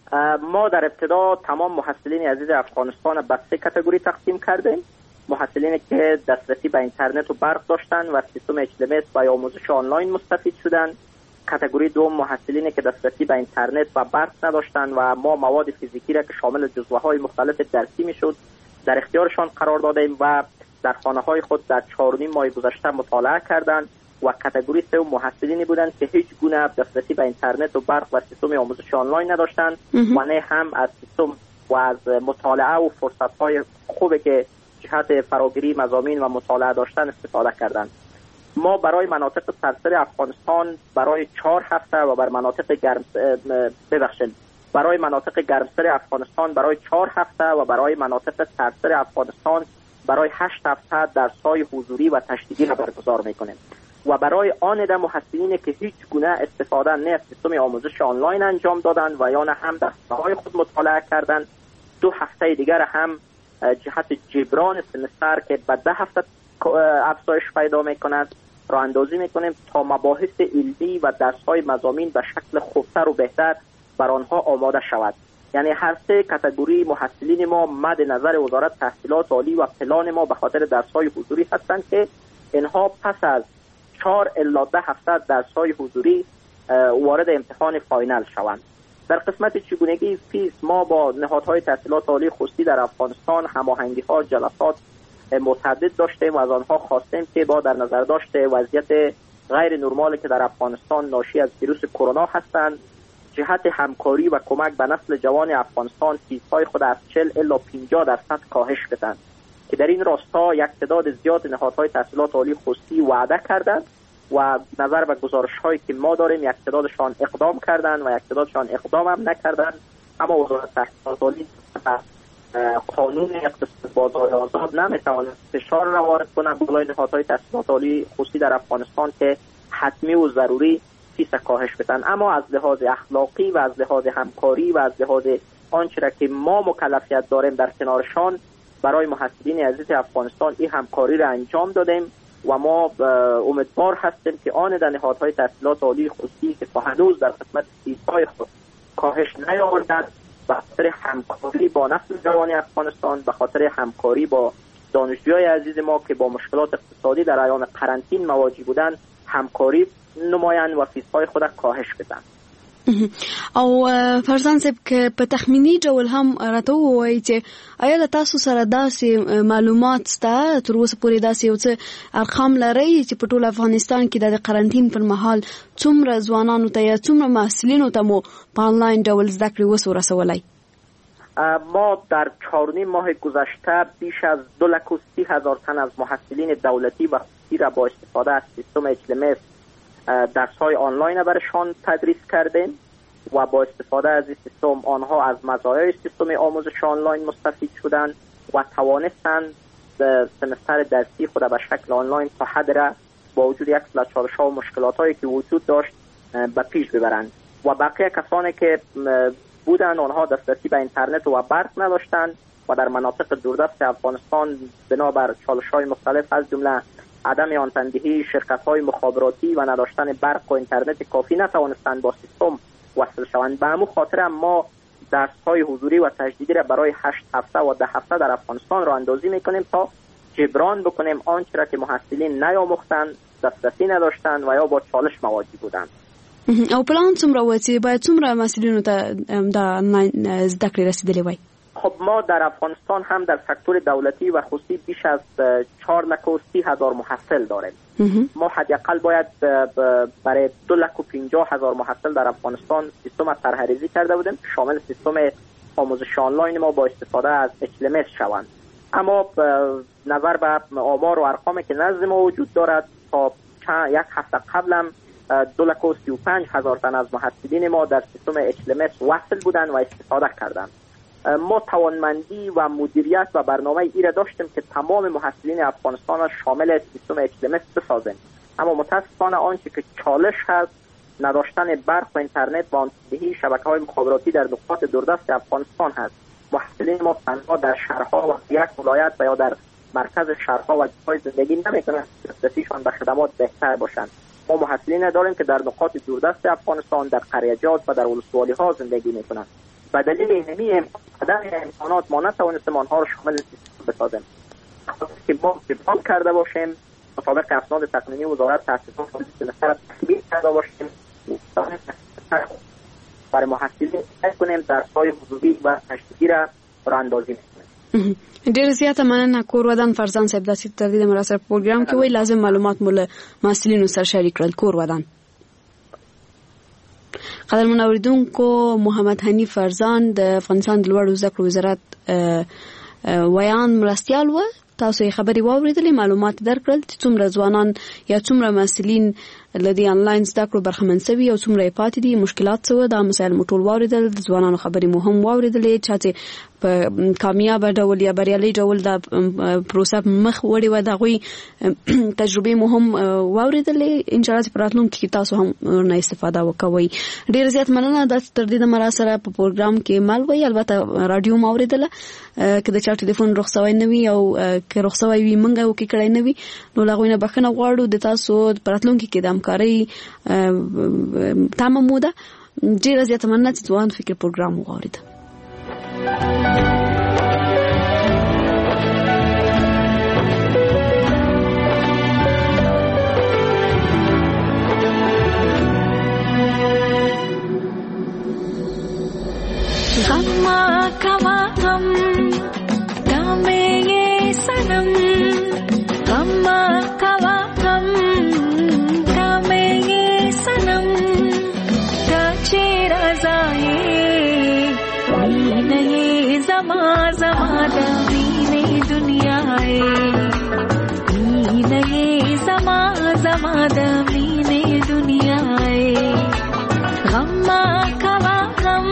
ما در ابتدا تمام محصلین عزیز افغانستان به 3 کاتگوری تقسیم کردیم. محصلینی که دسترسی به اینترنت و برق داشتند و سیستم HLMS و آموزش آنلاین مستفید شدند. کاتگوری دوم محصلینی که دسترسی به اینترنت و برق نداشتند و ما مواد فیزیکی را که شامل جزوه‌های مختلف درسی میشد در اختیارشان قرار دادیم و در خانه‌های خود در 4.5 ماه گذشته مطالعه کردند. و کاتگوری سوم محصلینی بودند که هیچ گونه دسترسی به اینترنت و برق و سیستم آموزش آنلاین نداشتند و نه هم از سیستم و از مطالعه و فرصت‌های خوبی که جهت فراگیری مضامین و مطالعه داشتن استفاده کردند. ما برای مناطق سراسر افغانستان برای 4 هفته و برای مناطق گرمسر افغانستان برای 4 هفته و برای مناطق سراسر افغانستان برای 8 هفته درس‌های حضوری و تشدیدی را برگزار می‌کنیم. و برای آن عده محصلینی که هیچ گونه استفاده نه از سیستم آموزش آنلاین انجام دادند و یا نه هم در خانه‌های خود مطالعه کردند 2 هفته دیگر هم جهت جبران سمستر که به 10 هفته افزایش پیدا می‌کند راه اندازی می‌کنیم تا مباحث علمی و درس‌های مضامین به شکل خوبتر و بهتر بر آنها آماده شود. یعنی هر 3 کاتگوری محصلین ما مد نظر وزارت تحصیلات عالی و پلان ما به خاطر درس‌های حضوری هستند که اینها پس از 4 الی 10 هفته درس‌های حضوری وارد امتحان فاینال شوند. در قسمت چگونگی فیس ما با نهادهای تحصیلات عالی خصوصی در افغانستان هماهنگی‌ها جلسات متعدد داشتیم و از آنها خواستیم که با در نظر داشته وضعیت غیر نرمالی که در افغانستان ناشی از ویروس کرونا هستند جهت همکاری و کمک به نسل جوان افغانستان فیزهای خود از 40 الی 50% کاهش بدهند که در این راستا یک تعداد زیاد نهادهای تحصیلات عالی خصوصی وعده کردند و نظر به گزارش‌هایی که ما داریم یک تعدادشان اقدام کردند و یک تعدادشان اقدام هم نکردند. اما وزارت تحصیلات عالی قانون اقتصاد بازار آزاد نمیتواند فشار را وارد کند بالای نهادهای تحصیلات عالی خصوصی در افغانستان که حتمی و ضروری فیس کاهش بدن. اما از لحاظ اخلاقی و از لحاظ همکاری و از لحاظ آنچه را که ما مکلفیت داریم در کنارشان برای محصلین عزیز افغانستان این همکاری را انجام دادیم و ما امیدوار هستیم که آن در نهادهای تحصیلات عالی خصوصی که تا هنوز در قسمت فیس‌های خود کاهش نیاوردند به خاطر همکاری با نسل جوان افغانستان، به خاطر همکاری با دانشجویان عزیز ما که با مشکلات اقتصادی در ایام قرنطین مواجه بودند همکاری نمایند و فیس‌های خود کاهش بدن. او فرزان صاحب که په تخمینی ډول هم راته ووایي چې آیا تاسو سره داسې معلومات سته تر اوسه پورې داسې یو څه ارقام لرئ چې په ټول افغانستان کې د قرنطین پر مهال څومره ځوانانو ته یا څومره محصلینو ته مو په آنلاین ډول زده کړې ورسولی؟ ما در 4.5 ماه گذشته بیش از 230,000 تن از محصلین دولتی و خصوصی را با استفاده از سیستم HLMS درس‌های آنلاین برشان تدریس کردیم و با استفاده از این سیستم آنها از مزایای سیستم آموزش آنلاین مستفید شدند و توانستند سمستر درسی خود به شکل آنلاین تا حد را با وجود یک چالش ها و مشکلات‌هایی که وجود داشت به پیش ببرند و بقیه کسانی که بودند آنها دسترسی به اینترنت و برق نداشتند و در مناطق دوردست افغانستان بنابر چالش‌های مختلف از جمله عدم آنتندهی شرکت‌های مخابراتی و نداشتن برق و اینترنت کافی نتوانستند با سیستم وصل شوند. به همون خاطر ما درس‌های حضوری و تجدیدی را برای 8 هفته و 10 هفته در افغانستان را اندازی می‌کنیم تا جبران بکنیم آنچه را که محصلین نیاموختند، دسترسی نداشتند و یا با چالش مواجه بودند. او پلان څومره و چې باید څومره مسئولینو ته د آنلاین زده کړې رسیدلې وای؟ خب ما در افغانستان هم در سکتور دولتی و خصوصی بیش از 430,000 محصل داریم. ما حداقل باید برای 250,000 محصل در افغانستان سیستم طرح‌ریزی کرده بودیم شامل سیستم آموزش آنلاین ما با استفاده از HLMS شوند. اما نظر به آمار و ارقامی که نزد ما وجود دارد تا یک هفته قبلم 235,000 تن از محصلین ما در سیستم HLMS وصل بودند و استفاده کردند. ما توانمندی و مدیریت و برنامه ای را داشتیم که تمام محصلین افغانستان را شامل سیستم HLMS بسازیم، اما متاسفانه آنچه که چالش هست نداشتن برق و اینترنت و آنتندهی شبکه‌های مخابراتی در نقاط دوردست افغانستان هست. محصلین ما تنها در شهرها و یک ولایت و یا در مرکز شهرها و جاهای زندگی نمی‌کنند دسترسیشان به خدمات بهتر باشند. ما محصلین داریم که در نقاط دوردست افغانستان در قریه‌جات و در ولسوالی‌ها زندگی می‌کنند. به دلیل اینمی امکانات ما نتوانستیم آنها را شامل سیستم بسازیم که ما جبران کرده باشیم مطابق اسناد تقنینی وزارت تحصیلات سمستر تکمیل کرده باشیم برای محصلین کنیم درس‌های حضوری و تجدیدی را راندازی می‌کنیم. ډېر زیاته مننه کور ودان فرزان صاحب داسې تر دې مراسم پروګرام کې وی لازم معلومات مول مسؤلینو سره شریک کړل. کور ودان قدرمن اوریدونکو محمد حنیف فرزان د افغانستان د لوړو زده کړو وزارت ویان مرستیال و تاسو یې خبري واوریدلې معلومات درکړل چې څومره ځوانان یا څومره مسؤلین لدی آنلاین زده کړو برخمن سوي او څومره پاتې دي مشکلات څه دا مسایل مټول واوریدل د ځوانانو خبري مهم واوریدلې چې په کامیاب ډول یا بریالي ډول د پروسه مخ وړي و دغه تجربه مهم واوریدلې ان شاء الله پراتلون کې تاسو هم نه استفاده وکوي. ډیر زیات مننه د تر دې مراسره په پروګرام کې مال وی البته رادیو ماوریدله که د چا ټلیفون رخصوي نه وي او که رخصوي وي منګه وکړي کړای نه وي نو لاغوینه بخنه غواړو د تاسو پراتلون کې د همکاري تمام موده ډیر زیات مننه چې ځوان فکر پروګرام وغوړید. غم کوا غم دامه سنم غم کوا غم دامه سنم تا چه رازا کما زما د مینې دنیا مینې زما زما د مینې دنیا غم ما کوا غم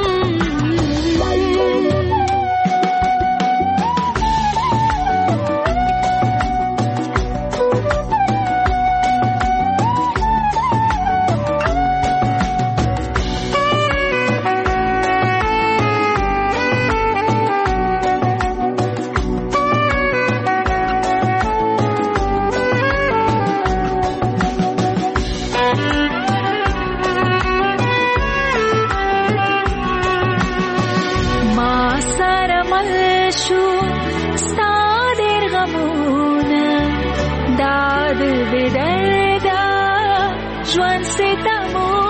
ژوند ستمو